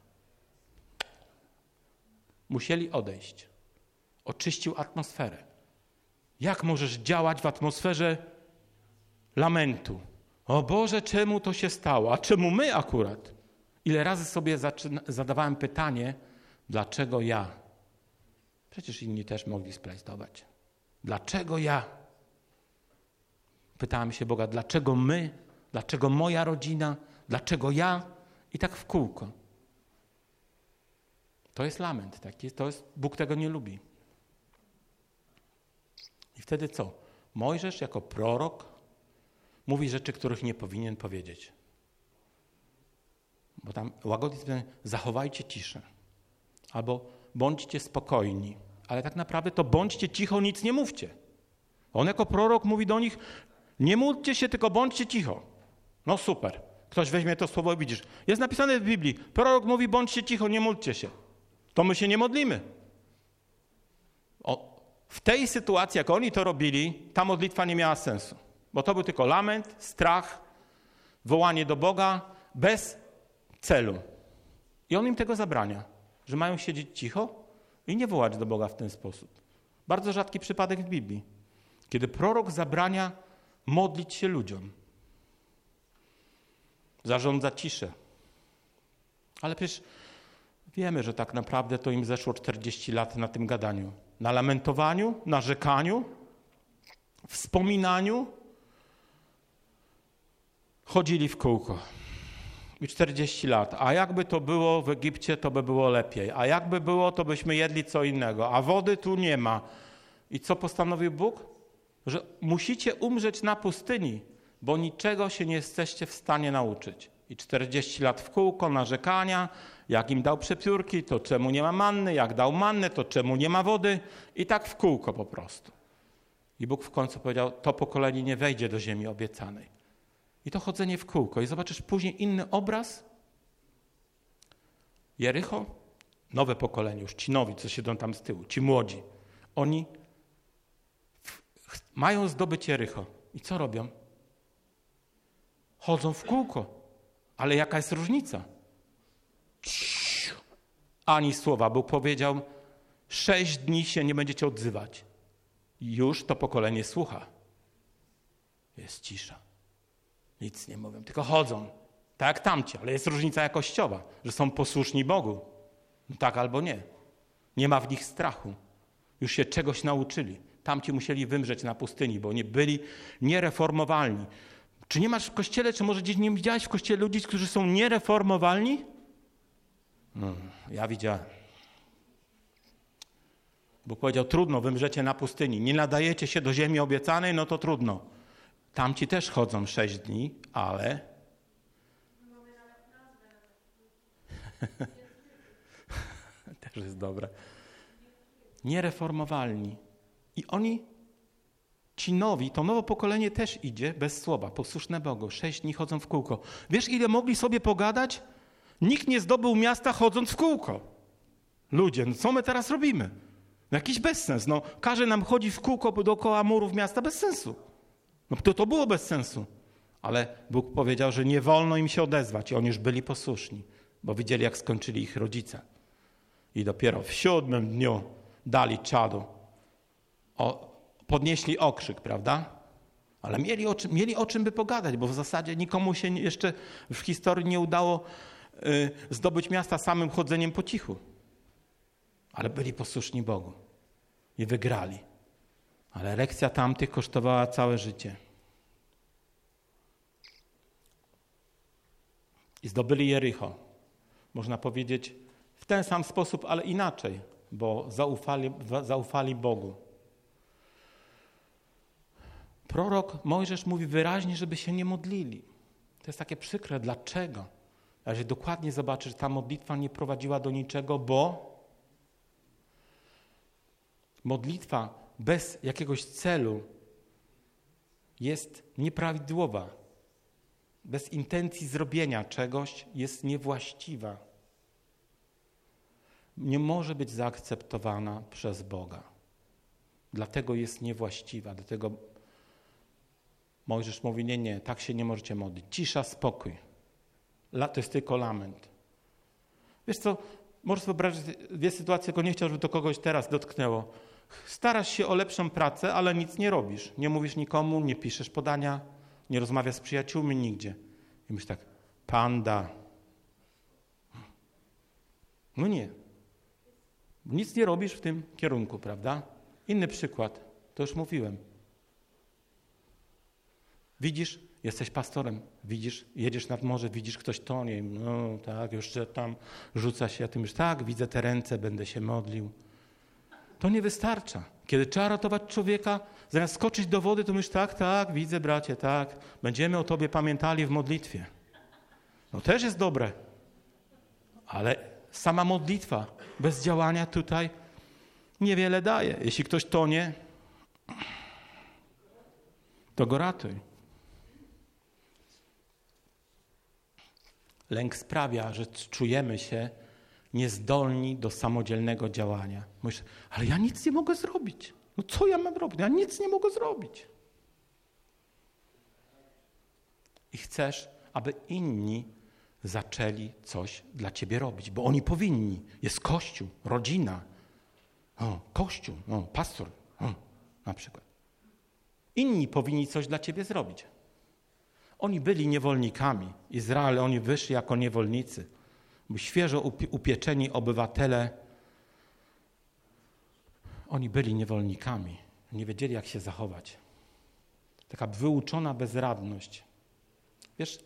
musieli odejść. Oczyścił atmosferę. Jak możesz działać w atmosferze lamentu? O Boże, czemu to się stało? A czemu my akurat? Ile razy sobie zaczyna, zadawałem pytanie, dlaczego ja? Przecież inni też mogli splajtować. Dlaczego ja? Pytałem się Boga, dlaczego my? Dlaczego moja rodzina? Dlaczego ja? I tak w kółko. To jest lament taki, to jest, Bóg tego nie lubi. I wtedy co? Mojżesz jako prorok mówi rzeczy, których nie powinien powiedzieć. Bo tam łagodnie zachowajcie ciszę. Albo bądźcie spokojni. Ale tak naprawdę to bądźcie cicho, nic nie mówcie. On jako prorok mówi do nich, nie módlcie się, tylko bądźcie cicho. No super. Ktoś weźmie to słowo i widzisz. Jest napisane w Biblii. Prorok mówi, bądźcie cicho, nie módlcie się. To my się nie modlimy. O, w tej sytuacji, jak oni to robili, ta modlitwa nie miała sensu. Bo to był tylko lament, strach, wołanie do Boga bez celu. I on im tego zabrania, że mają siedzieć cicho i nie wołać do Boga w ten sposób. Bardzo rzadki przypadek w Biblii, kiedy prorok zabrania modlić się ludziom. Zarządza ciszę. Ale przecież wiemy, że tak naprawdę to im zeszło czterdzieści lat na tym gadaniu. Na lamentowaniu, narzekaniu, wspominaniu chodzili w kółko. I czterdzieści lat. A jakby to było w Egipcie, to by było lepiej. A jakby było, to byśmy jedli co innego. A wody tu nie ma. I co postanowił Bóg? Że musicie umrzeć na pustyni, bo niczego się nie jesteście w stanie nauczyć. I czterdzieści lat w kółko, narzekania, jak im dał przepiórki, to czemu nie ma manny, jak dał mannę, to czemu nie ma wody. I tak w kółko po prostu. I Bóg w końcu powiedział, to pokolenie nie wejdzie do ziemi obiecanej. I to chodzenie w kółko. I zobaczysz później inny obraz. Jericho, nowe pokolenie, już ci nowi, co siedzą tam z tyłu, ci młodzi. Oni mają zdobyć Jericho. I co robią? Chodzą w kółko. Ale jaka jest różnica? Ani słowa. Bóg powiedział, sześć dni się nie będziecie odzywać. I już to pokolenie słucha. Jest cisza. Nic nie mówią, tylko chodzą. Tak jak tamci, ale jest różnica jakościowa, że są posłuszni Bogu. No tak albo nie. Nie ma w nich strachu. Już się czegoś nauczyli. Tamci musieli wymrzeć na pustyni, bo nie byli niereformowalni. Czy nie masz w kościele, czy może gdzieś nie widziałeś w kościele ludzi, którzy są niereformowalni? No, ja widziałem. Bóg powiedział, trudno, wymrzecie na pustyni. Nie nadajecie się do ziemi obiecanej, no to trudno. Tamci też chodzą sześć dni, ale... też jest dobre. Niereformowalni. I oni, ci nowi, to nowe pokolenie też idzie bez słowa, posłuszne Bogu. Sześć dni chodzą w kółko. Wiesz, ile mogli sobie pogadać? Nikt nie zdobył miasta chodząc w kółko. Ludzie, no co my teraz robimy? No jakiś bezsens. No, każe nam chodzić w kółko dookoła murów miasta bez sensu. No to, to było bez sensu. Ale Bóg powiedział, że nie wolno im się odezwać. I oni już byli posłuszni, bo widzieli, jak skończyli ich rodzice. I dopiero w siódmym dniu dali czadu. O, podnieśli okrzyk, prawda? Ale mieli o, czym, mieli o czym by pogadać, bo w zasadzie nikomu się jeszcze w historii nie udało y, zdobyć miasta samym chodzeniem po cichu. Ale byli posłuszni Bogu i wygrali. Ale lekcja tamtych kosztowała całe życie. I zdobyli Jericho. Można powiedzieć w ten sam sposób, ale inaczej, bo zaufali, zaufali Bogu. Prorok Mojżesz mówi wyraźnie, żeby się nie modlili. To jest takie przykre. Dlaczego? Ale dokładnie zobaczysz, że ta modlitwa nie prowadziła do niczego, bo modlitwa bez jakiegoś celu jest nieprawidłowa. Bez intencji zrobienia czegoś jest niewłaściwa. Nie może być zaakceptowana przez Boga. Dlatego jest niewłaściwa. Dlatego Mojżesz mówi, nie, nie, tak się nie możecie modlić. Cisza, spokój. To jest tylko lament. Wiesz co, możesz wyobrazić dwie sytuacje, tylko nie chciał, żeby to kogoś teraz dotknęło. Starasz się o lepszą pracę, ale nic nie robisz. Nie mówisz nikomu, nie piszesz podania, nie rozmawiasz z przyjaciółmi, nigdzie. I myślisz tak, panda. No nie. Nic nie robisz w tym kierunku, prawda? Inny przykład, to już mówiłem. Widzisz, jesteś pastorem, widzisz, jedziesz nad morze, widzisz, ktoś tonie, no tak, jeszcze tam rzuca się, a ty myślisz, tak, widzę te ręce, będę się modlił. To nie wystarcza. Kiedy trzeba ratować człowieka, zamiast skoczyć do wody, to myślisz, tak, tak, widzę, bracie, tak, będziemy o tobie pamiętali w modlitwie. No też jest dobre, ale sama modlitwa bez działania tutaj niewiele daje. Jeśli ktoś tonie, to go ratuj. Lęk sprawia, że czujemy się niezdolni do samodzielnego działania. Myślisz, ale ja nic nie mogę zrobić. No co ja mam robić? Ja nic nie mogę zrobić. I chcesz, aby inni zaczęli coś dla ciebie robić, bo oni powinni. Jest Kościół, rodzina, o, Kościół, o, pastor, o, na przykład. Inni powinni coś dla ciebie zrobić. Oni byli niewolnikami. Izrael, oni wyszli jako niewolnicy. By świeżo upieczeni obywatele, oni byli niewolnikami. Nie wiedzieli, jak się zachować. Taka wyuczona bezradność. Wiesz,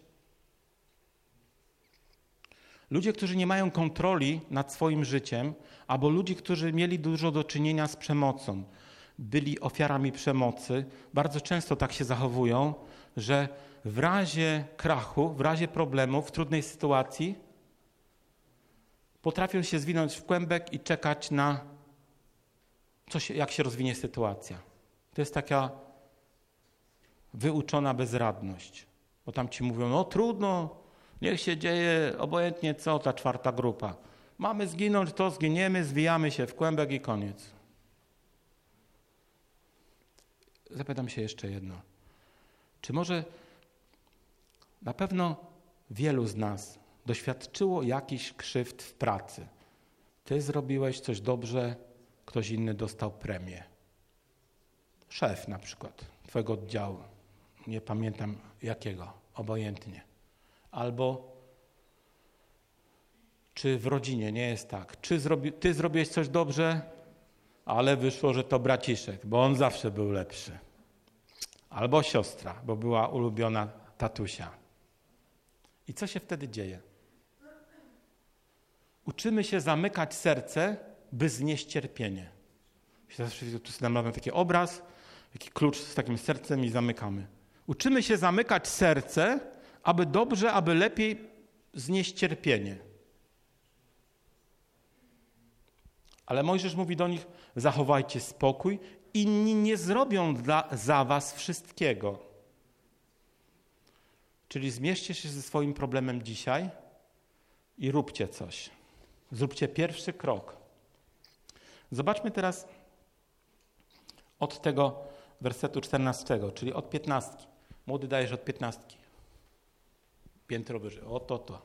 ludzie, którzy nie mają kontroli nad swoim życiem, albo ludzie, którzy mieli dużo do czynienia z przemocą, byli ofiarami przemocy, bardzo często tak się zachowują, że w razie krachu, w razie problemu, w trudnej sytuacji potrafią się zwinąć w kłębek i czekać na coś, jak się rozwinie sytuacja. To jest taka wyuczona bezradność. Bo tam ci mówią, no trudno, niech się dzieje obojętnie co ta czwarta grupa. Mamy zginąć, to zginiemy, zwijamy się w kłębek i koniec. Zapytam się jeszcze jedno. Czy może na pewno wielu z nas doświadczyło jakichś krzywd w pracy? Ty zrobiłeś coś dobrze, ktoś inny dostał premię. Szef na przykład twojego oddziału, nie pamiętam jakiego, obojętnie. Albo czy w rodzinie nie jest tak? Czy zrobi, ty zrobiłeś coś dobrze, ale wyszło, że to braciszek, bo on zawsze był lepszy. Albo siostra, bo była ulubiona tatusia. I co się wtedy dzieje? Uczymy się zamykać serce, by znieść cierpienie. Tu sobie mamy taki obraz, taki klucz z takim sercem i zamykamy. Uczymy się zamykać serce, aby dobrze, aby lepiej znieść cierpienie. Ale Mojżesz mówi do nich, zachowajcie spokój, inni nie zrobią dla, za was wszystkiego. Czyli zmierzcie się ze swoim problemem dzisiaj i róbcie coś. Zróbcie pierwszy krok. Zobaczmy teraz od tego wersetu czternastego, czyli od piętnastki. Młody dajesz od piętnastki. Piętro wyżej. O to, to.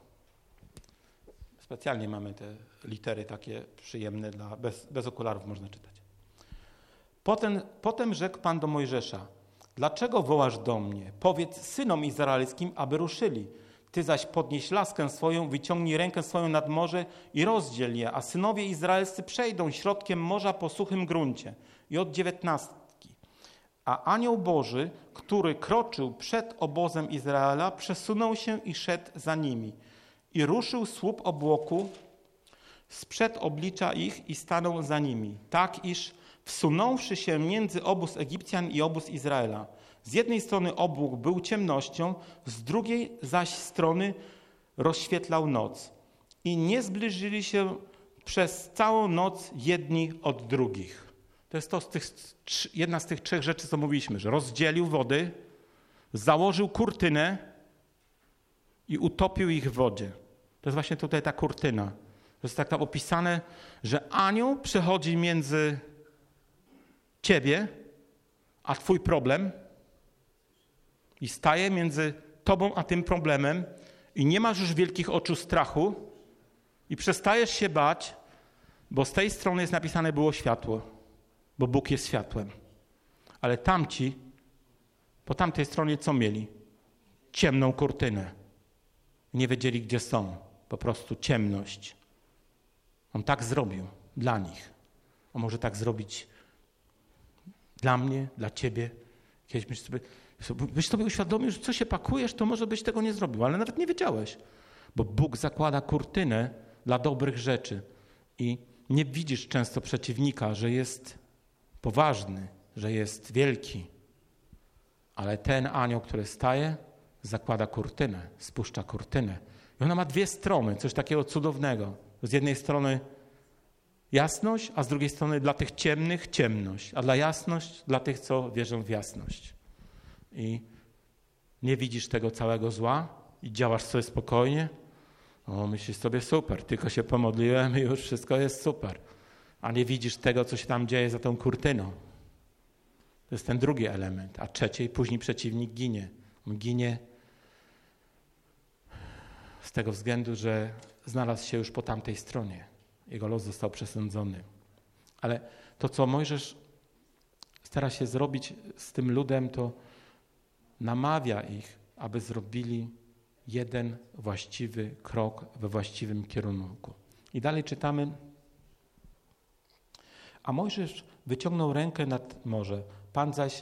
Specjalnie mamy te litery takie przyjemne, dla, bez, bez okularów można czytać. Potem, potem rzekł Pan do Mojżesza, dlaczego wołasz do mnie? Powiedz synom izraelskim, aby ruszyli. Ty zaś podnieś laskę swoją, wyciągnij rękę swoją nad morze i rozdziel je, a synowie izraelscy przejdą środkiem morza po suchym gruncie. I od dziewiętnastki. A anioł Boży, który kroczył przed obozem Izraela, przesunął się i szedł za nimi. I ruszył słup obłoku sprzed oblicza ich i stanął za nimi, tak iż wsunąwszy się między obóz Egipcjan i obóz Izraela. Z jednej strony obłok był ciemnością, z drugiej zaś strony rozświetlał noc. I nie zbliżyli się przez całą noc jedni od drugich. To jest to z tych, jedna z tych trzech rzeczy, co mówiliśmy, że rozdzielił wody, założył kurtynę i utopił ich w wodzie. To jest właśnie tutaj ta kurtyna. To jest tak tam opisane, że anioł przechodzi między ciebie a twój problem i staje między tobą a tym problemem i nie masz już wielkich oczu strachu i przestajesz się bać, bo z tej strony jest napisane było światło, bo Bóg jest światłem. Ale tamci, po tamtej stronie co mieli? Ciemną kurtynę. Nie wiedzieli, gdzie są. Po prostu ciemność. On tak zrobił dla nich. On może tak zrobić dla mnie, dla ciebie. Kiedyś byś sobie, byś sobie uświadomił, że co się pakujesz, to może byś tego nie zrobił, ale nawet nie wiedziałeś. Bo Bóg zakłada kurtynę dla dobrych rzeczy. I nie widzisz często przeciwnika, że jest poważny, że jest wielki. Ale ten anioł, który staje, zakłada kurtynę, spuszcza kurtynę. I ona ma dwie strony, coś takiego cudownego. Z jednej strony jasność, a z drugiej strony dla tych ciemnych ciemność, a dla jasność dla tych, co wierzą w jasność. I nie widzisz tego całego zła i działasz sobie spokojnie. O, myślisz sobie super, tylko się pomodliłem i już wszystko jest super. A nie widzisz tego, co się tam dzieje za tą kurtyną. To jest ten drugi element. A trzeci, później przeciwnik ginie. On ginie z tego względu, że znalazł się już po tamtej stronie. Jego los został przesądzony. Ale to, co Mojżesz stara się zrobić z tym ludem, to namawia ich, aby zrobili jeden właściwy krok we właściwym kierunku. I dalej czytamy. A Mojżesz wyciągnął rękę nad morze. Pan zaś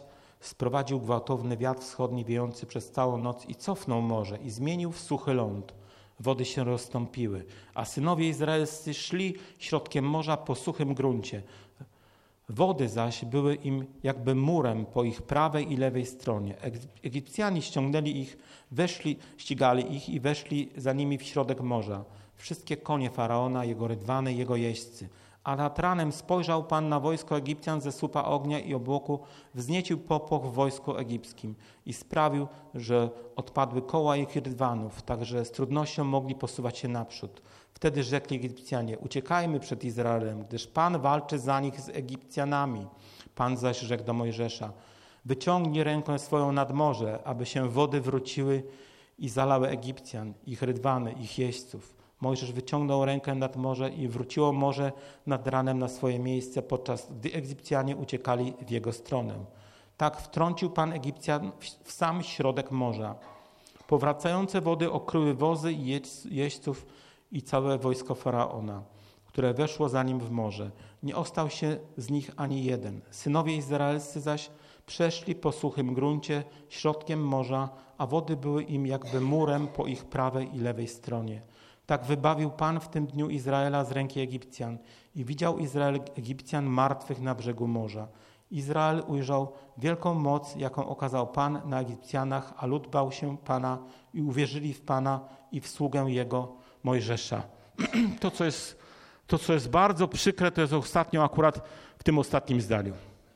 Sprowadził gwałtowny wiatr wschodni wiejący przez całą noc i cofnął morze i zmienił w suchy ląd. Wody się rozstąpiły, a synowie izraelscy szli środkiem morza po suchym gruncie. Wody zaś były im jakby murem po ich prawej i lewej stronie. Egipcjanie ściągnęli ich, weszli, ścigali ich i weszli za nimi w środek morza. Wszystkie konie Faraona, jego rydwany, jego jeźdźcy. A nad ranem spojrzał Pan na wojsko Egipcjan ze słupa ognia i obłoku, wzniecił popłoch w wojsku egipskim i sprawił, że odpadły koła ich rydwanów, tak że z trudnością mogli posuwać się naprzód. Wtedy rzekli Egipcjanie: uciekajmy przed Izraelem, gdyż Pan walczy za nich z Egipcjanami. Pan zaś rzekł do Mojżesza: wyciągnij rękę swoją nad morze, aby się wody wróciły i zalały Egipcjan, ich rydwany, ich jeźdźców. Mojżesz wyciągnął rękę nad morze i wróciło morze nad ranem na swoje miejsce, podczas gdy Egipcjanie uciekali w jego stronę. Tak wtrącił Pan Egipcjan w sam środek morza. Powracające wody okryły wozy i jeźdźców i całe wojsko Faraona, które weszło za nim w morze. Nie ostał się z nich ani jeden. Synowie izraelscy zaś przeszli po suchym gruncie środkiem morza, a wody były im jakby murem po ich prawej i lewej stronie. Tak wybawił Pan w tym dniu Izraela z ręki Egipcjan i widział Izrael Egipcjan martwych na brzegu morza. Izrael ujrzał wielką moc, jaką okazał Pan na Egipcjanach, a lud bał się Pana i uwierzyli w Pana i w sługę Jego, Mojżesza. To, co jest, to, co jest bardzo przykre, to jest ostatnio akurat w tym ostatnim zdaniu.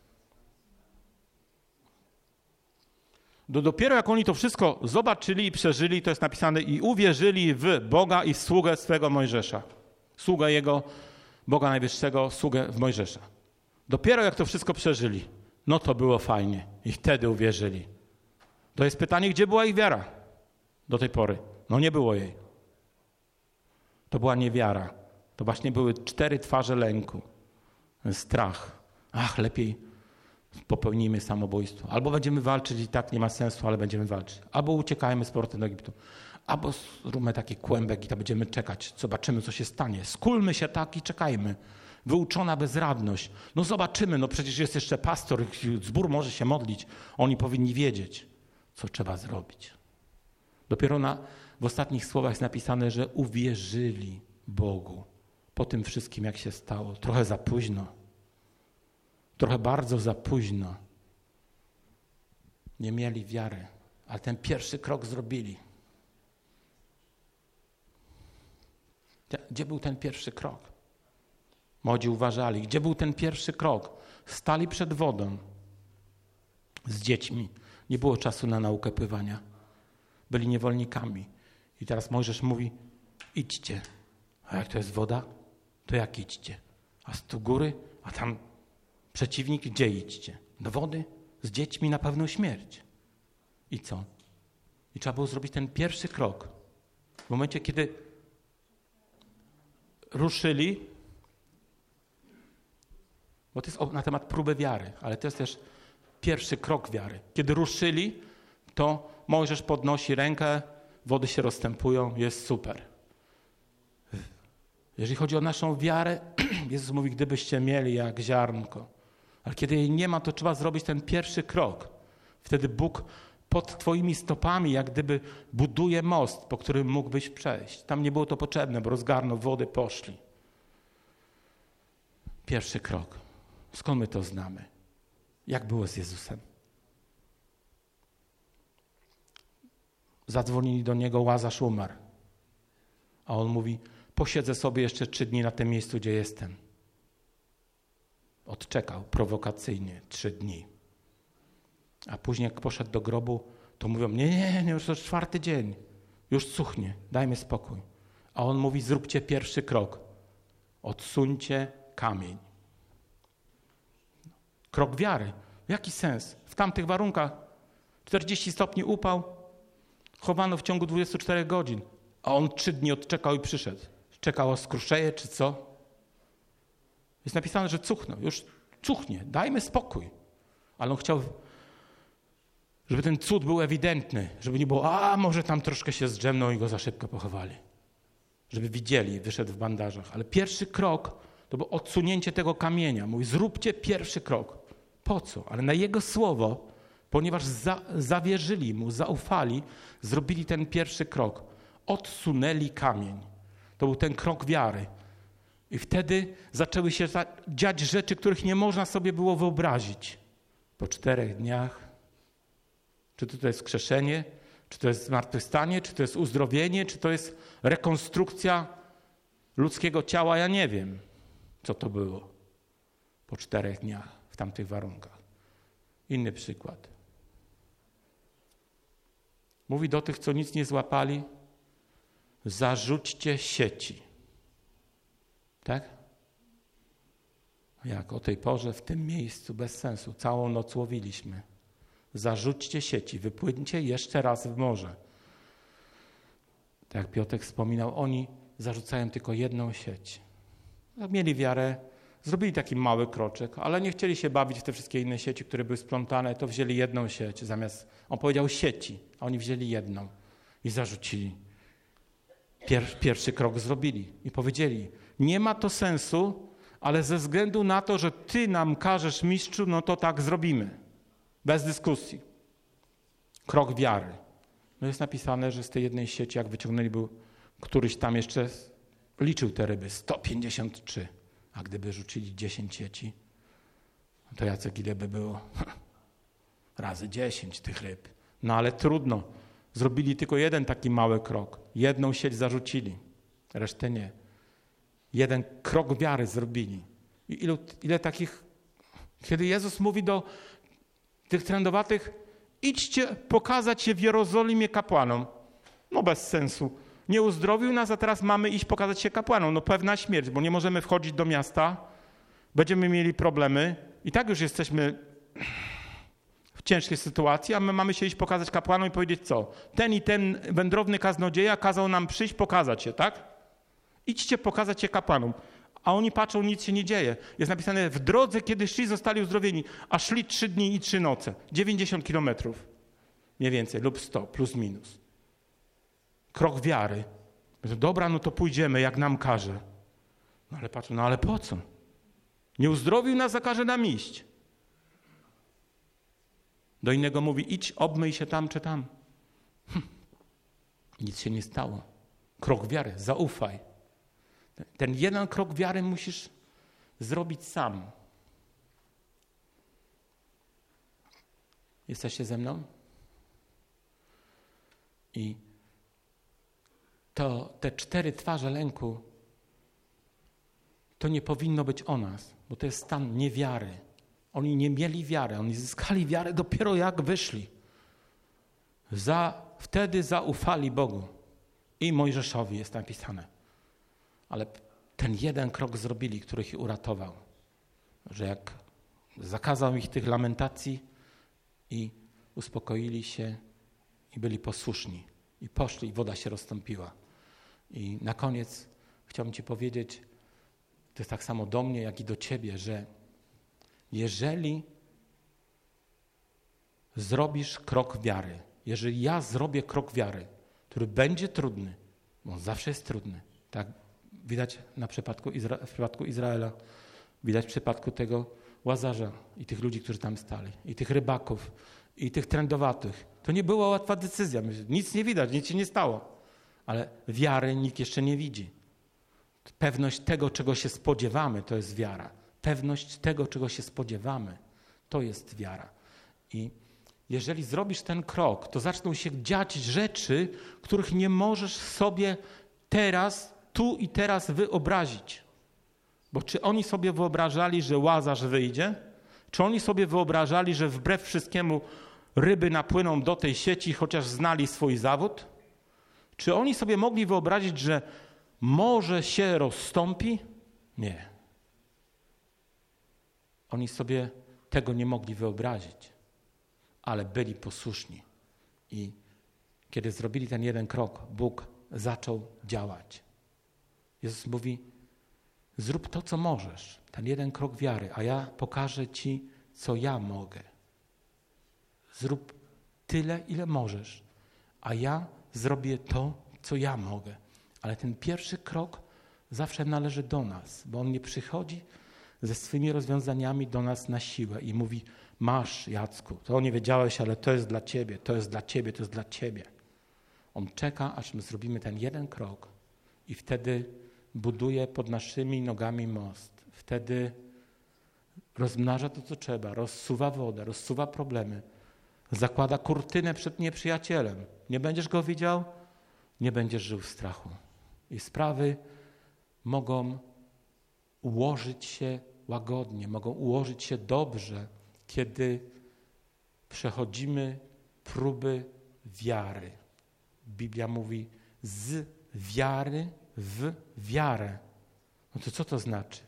Do, dopiero jak oni to wszystko zobaczyli i przeżyli, to jest napisane: i uwierzyli w Boga i w sługę swego Mojżesza. Sługę Jego, Boga Najwyższego, sługę w Mojżesza. Dopiero jak to wszystko przeżyli, no to było fajnie. I wtedy uwierzyli. To jest pytanie, gdzie była ich wiara do tej pory? No nie było jej. To była niewiara. To właśnie były cztery twarze lęku. Strach. Ach, lepiej popełnijmy samobójstwo. Albo będziemy walczyć i tak nie ma sensu, ale będziemy walczyć. Albo uciekajmy z powrotem do Egiptu. Albo zróbmy taki kłębek i tam będziemy czekać. Zobaczymy, co się stanie. Skulmy się tak i czekajmy. Wyuczona bezradność. No zobaczymy, no przecież jest jeszcze pastor, zbór może się modlić. Oni powinni wiedzieć, co trzeba zrobić. Dopiero na, w ostatnich słowach jest napisane, że uwierzyli Bogu. Po tym wszystkim, jak się stało. Trochę za późno. Trochę bardzo za późno. Nie mieli wiary, ale ten pierwszy krok zrobili. Gdzie był ten pierwszy krok? Młodzi uważali. Gdzie był ten pierwszy krok? Stali przed wodą z dziećmi. Nie było czasu na naukę pływania. Byli niewolnikami. I teraz Mojżesz mówi: idźcie. A jak to jest woda? To jak idźcie? A z tu góry? A tam przeciwnik, gdzie idźcie? Do wody? Z dziećmi na pewną śmierć. I co? I trzeba było zrobić ten pierwszy krok. W momencie, kiedy ruszyli, bo to jest na temat próby wiary, ale to jest też pierwszy krok wiary. Kiedy ruszyli, to Mojżesz podnosi rękę, wody się rozstępują, jest super. Jeżeli chodzi o naszą wiarę, Jezus mówi: gdybyście mieli jak ziarnko. Ale kiedy jej nie ma, to trzeba zrobić ten pierwszy krok. Wtedy Bóg pod twoimi stopami jak gdyby buduje most, po którym mógłbyś przejść. Tam nie było to potrzebne, bo rozgarnął wody, poszli. Pierwszy krok. Skąd my to znamy? Jak było z Jezusem? Zadzwonili do Niego, Łazarz umarł. A On mówi: posiedzę sobie jeszcze trzy dni na tym miejscu, gdzie jestem. Odczekał prowokacyjnie trzy dni. A później jak poszedł do grobu, to mówią: nie, nie, nie, już to czwarty dzień. Już cuchnie, dajmy spokój. A On mówi: zróbcie pierwszy krok. Odsuńcie kamień. Krok wiary. Jaki sens? W tamtych warunkach czterdzieści stopni upał, chowano w ciągu dwudziestu czterech godzin, a on trzy dni odczekał i przyszedł. Czekał, o skruszeje czy co? Jest napisane, że cuchnął. Już cuchnie, dajmy spokój. Ale on chciał, żeby ten cud był ewidentny, żeby nie było: a może tam troszkę się zdrzemnął i go za szybko pochowali. Żeby widzieli, wyszedł w bandażach. Ale pierwszy krok to było odsunięcie tego kamienia. Mówi: zróbcie pierwszy krok. Po co? Ale na Jego słowo Ponieważ za, zawierzyli mu, zaufali, zrobili ten pierwszy krok. Odsunęli kamień. To był ten krok wiary. I wtedy zaczęły się dziać rzeczy, których nie można sobie było wyobrazić. Po czterech dniach, czy to jest wskrzeszenie, czy to jest zmartwychwstanie, czy to jest uzdrowienie, czy to jest rekonstrukcja ludzkiego ciała, ja nie wiem, co to było po czterech dniach w tamtych warunkach. Inny przykład. Mówi do tych, co nic nie złapali, zarzućcie sieci. Tak? Jak o tej porze w tym miejscu bez sensu. Całą noc łowiliśmy. Zarzućcie sieci, wypłyńcie jeszcze raz w morze. Tak jak Piotrek wspominał, oni zarzucają tylko jedną sieć. Mieli wiarę, zrobili taki mały kroczek, ale nie chcieli się bawić w te wszystkie inne sieci, które były splątane, to wzięli jedną sieć zamiast, on powiedział sieci, a oni wzięli jedną i zarzucili. Pier, pierwszy krok zrobili i powiedzieli, nie ma to sensu, ale ze względu na to, że Ty nam każesz, mistrzu, no to tak zrobimy. Bez dyskusji. Krok wiary. No jest napisane, że z tej jednej sieci, jak wyciągnęli, był któryś tam jeszcze liczył te ryby, sto pięćdziesiąt trzy. A gdyby rzucili dziesięć sieci, to Jacek ile by było? Razy dziesięć tych ryb. No ale trudno. Zrobili tylko jeden taki mały krok. Jedną sieć zarzucili, resztę nie. Jeden krok wiary zrobili. I ilu, ile takich, kiedy Jezus mówi do tych trędowatych, idźcie pokazać się w Jerozolimie kapłanom. No bez sensu. Nie uzdrowił nas, a teraz mamy iść pokazać się kapłanom. No pewna śmierć, bo nie możemy wchodzić do miasta, będziemy mieli problemy. I tak już jesteśmy w ciężkiej sytuacji, a my mamy się iść pokazać kapłanom i powiedzieć co? Ten i ten wędrowny kaznodzieja kazał nam przyjść pokazać się, tak? Idźcie pokazać się kapłanom. A oni patrzą, nic się nie dzieje. Jest napisane, w drodze, kiedy szli, zostali uzdrowieni, a szli trzy dni i trzy noce. dziewięćdziesiąt kilometrów. Mniej więcej, lub sto, plus minus. Krok wiary. Dobra, no to pójdziemy, jak nam każe. No ale patrzą, no ale po co? Nie uzdrowił nas, zakaże nam iść. Do innego mówi, idź, obmyj się tam czy tam. Hm. Nic się nie stało. Krok wiary, zaufaj. Ten jeden krok wiary musisz zrobić sam. Jesteście ze mną? I to te cztery twarze lęku to nie powinno być o nas, bo to jest stan niewiary. Oni nie mieli wiary, oni zyskali wiarę dopiero jak wyszli. Za, wtedy zaufali Bogu. I Mojżeszowi jest napisane. Ale ten jeden krok zrobili, który ich uratował. Że jak zakazał ich tych lamentacji i uspokoili się i byli posłuszni. I poszli, i woda się rozstąpiła. I na koniec chciałbym Ci powiedzieć, to jest tak samo do mnie, jak i do Ciebie, że jeżeli zrobisz krok wiary, jeżeli ja zrobię krok wiary, który będzie trudny, bo on zawsze jest trudny, tak widać na przypadku Izra- w przypadku Izraela, widać w przypadku tego Łazarza i tych ludzi, którzy tam stali, i tych rybaków, i tych trędowatych. To nie była łatwa decyzja, nic nie widać, nic się nie stało, ale wiary nikt jeszcze nie widzi. Pewność tego, czego się spodziewamy, to jest wiara. Pewność tego, czego się spodziewamy, to jest wiara. I jeżeli zrobisz ten krok, to zaczną się dziać rzeczy, których nie możesz sobie teraz, tu i teraz wyobrazić. Bo czy oni sobie wyobrażali, że Łazarz wyjdzie? Czy oni sobie wyobrażali, że wbrew wszystkiemu ryby napłyną do tej sieci, chociaż znali swój zawód? Czy oni sobie mogli wyobrazić, że morze się rozstąpi? Nie. Oni sobie tego nie mogli wyobrazić, ale byli posłuszni. I kiedy zrobili ten jeden krok, Bóg zaczął działać. Jezus mówi, zrób to, co możesz, ten jeden krok wiary, a ja pokażę Ci, co ja mogę. Zrób tyle, ile możesz, a ja zrobię to, co ja mogę. Ale ten pierwszy krok zawsze należy do nas, bo on nie przychodzi ze swymi rozwiązaniami do nas na siłę i mówi: masz, Jacku, to nie wiedziałeś, ale to jest dla ciebie, to jest dla ciebie, to jest dla ciebie. On czeka, aż my zrobimy ten jeden krok i wtedy buduje pod naszymi nogami most. Wtedy rozmnaża to, co trzeba, rozsuwa wodę, rozsuwa problemy, zakłada kurtynę przed nieprzyjacielem. Nie będziesz go widział, nie będziesz żył w strachu. I sprawy mogą ułożyć się łagodnie, mogą ułożyć się dobrze, kiedy przechodzimy próby wiary. Biblia mówi z wiary w wiarę. No to co to znaczy?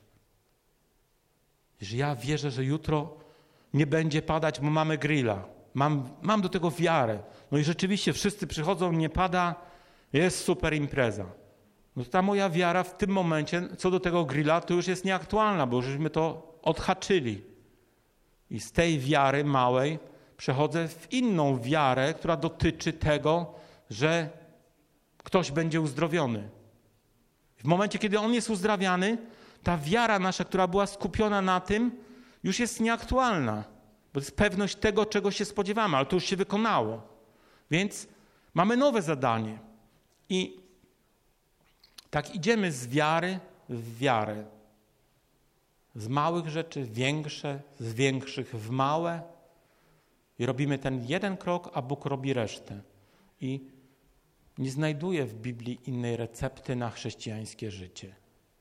Że ja wierzę, że jutro nie będzie padać, bo mamy grilla. Mam, mam do tego wiarę. No i rzeczywiście wszyscy przychodzą, nie pada, jest super impreza. No to ta moja wiara w tym momencie, co do tego grilla, to już jest nieaktualna, bo żeśmy to odhaczyli. I z tej wiary małej przechodzę w inną wiarę, która dotyczy tego, że ktoś będzie uzdrowiony. W momencie, kiedy on jest uzdrawiany, ta wiara nasza, która była skupiona na tym, już jest nieaktualna. Bo to jest pewność tego, czego się spodziewamy, ale to już się wykonało. Więc mamy nowe zadanie. I tak idziemy z wiary w wiarę. Z małych rzeczy w większe, z większych w małe. I robimy ten jeden krok, a Bóg robi resztę. I nie znajduję w Biblii innej recepty na chrześcijańskie życie.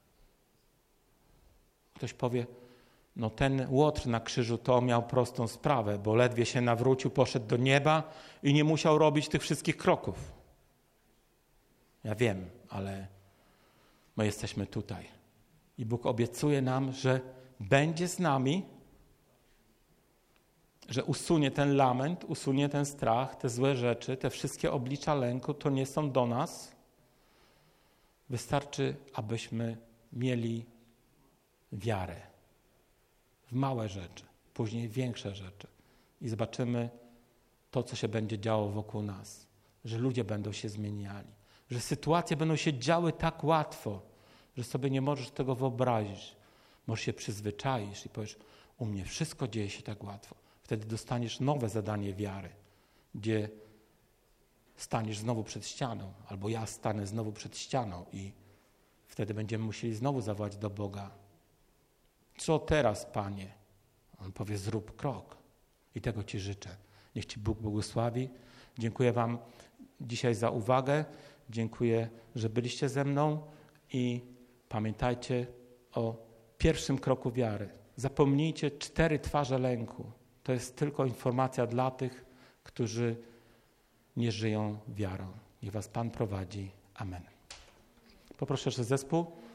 Ktoś powie, no ten Łotr na krzyżu to miał prostą sprawę, bo ledwie się nawrócił, poszedł do nieba i nie musiał robić tych wszystkich kroków. Ja wiem, ale my jesteśmy tutaj. I Bóg obiecuje nam, że będzie z nami, że usunie ten lament, usunie ten strach, te złe rzeczy, te wszystkie oblicza lęku, to nie są do nas. Wystarczy, abyśmy mieli wiarę w małe rzeczy, później większe rzeczy. I zobaczymy to, co się będzie działo wokół nas. Że ludzie będą się zmieniali. Że sytuacje będą się działy tak łatwo, że sobie nie możesz tego wyobrazić. Może się przyzwyczaisz i powiesz, u mnie wszystko dzieje się tak łatwo. Wtedy dostaniesz nowe zadanie wiary, gdzie staniesz znowu przed ścianą, albo ja stanę znowu przed ścianą i wtedy będziemy musieli znowu zawołać do Boga. Co teraz, Panie? On powie, zrób krok. I tego Ci życzę. Niech Ci Bóg błogosławi. Dziękuję Wam dzisiaj za uwagę. Dziękuję, że byliście ze mną i pamiętajcie o pierwszym kroku wiary. Zapomnijcie cztery twarze lęku. To jest tylko informacja dla tych, którzy nie żyją wiarą. Niech Was Pan prowadzi. Amen. Poproszę jeszcze zespół.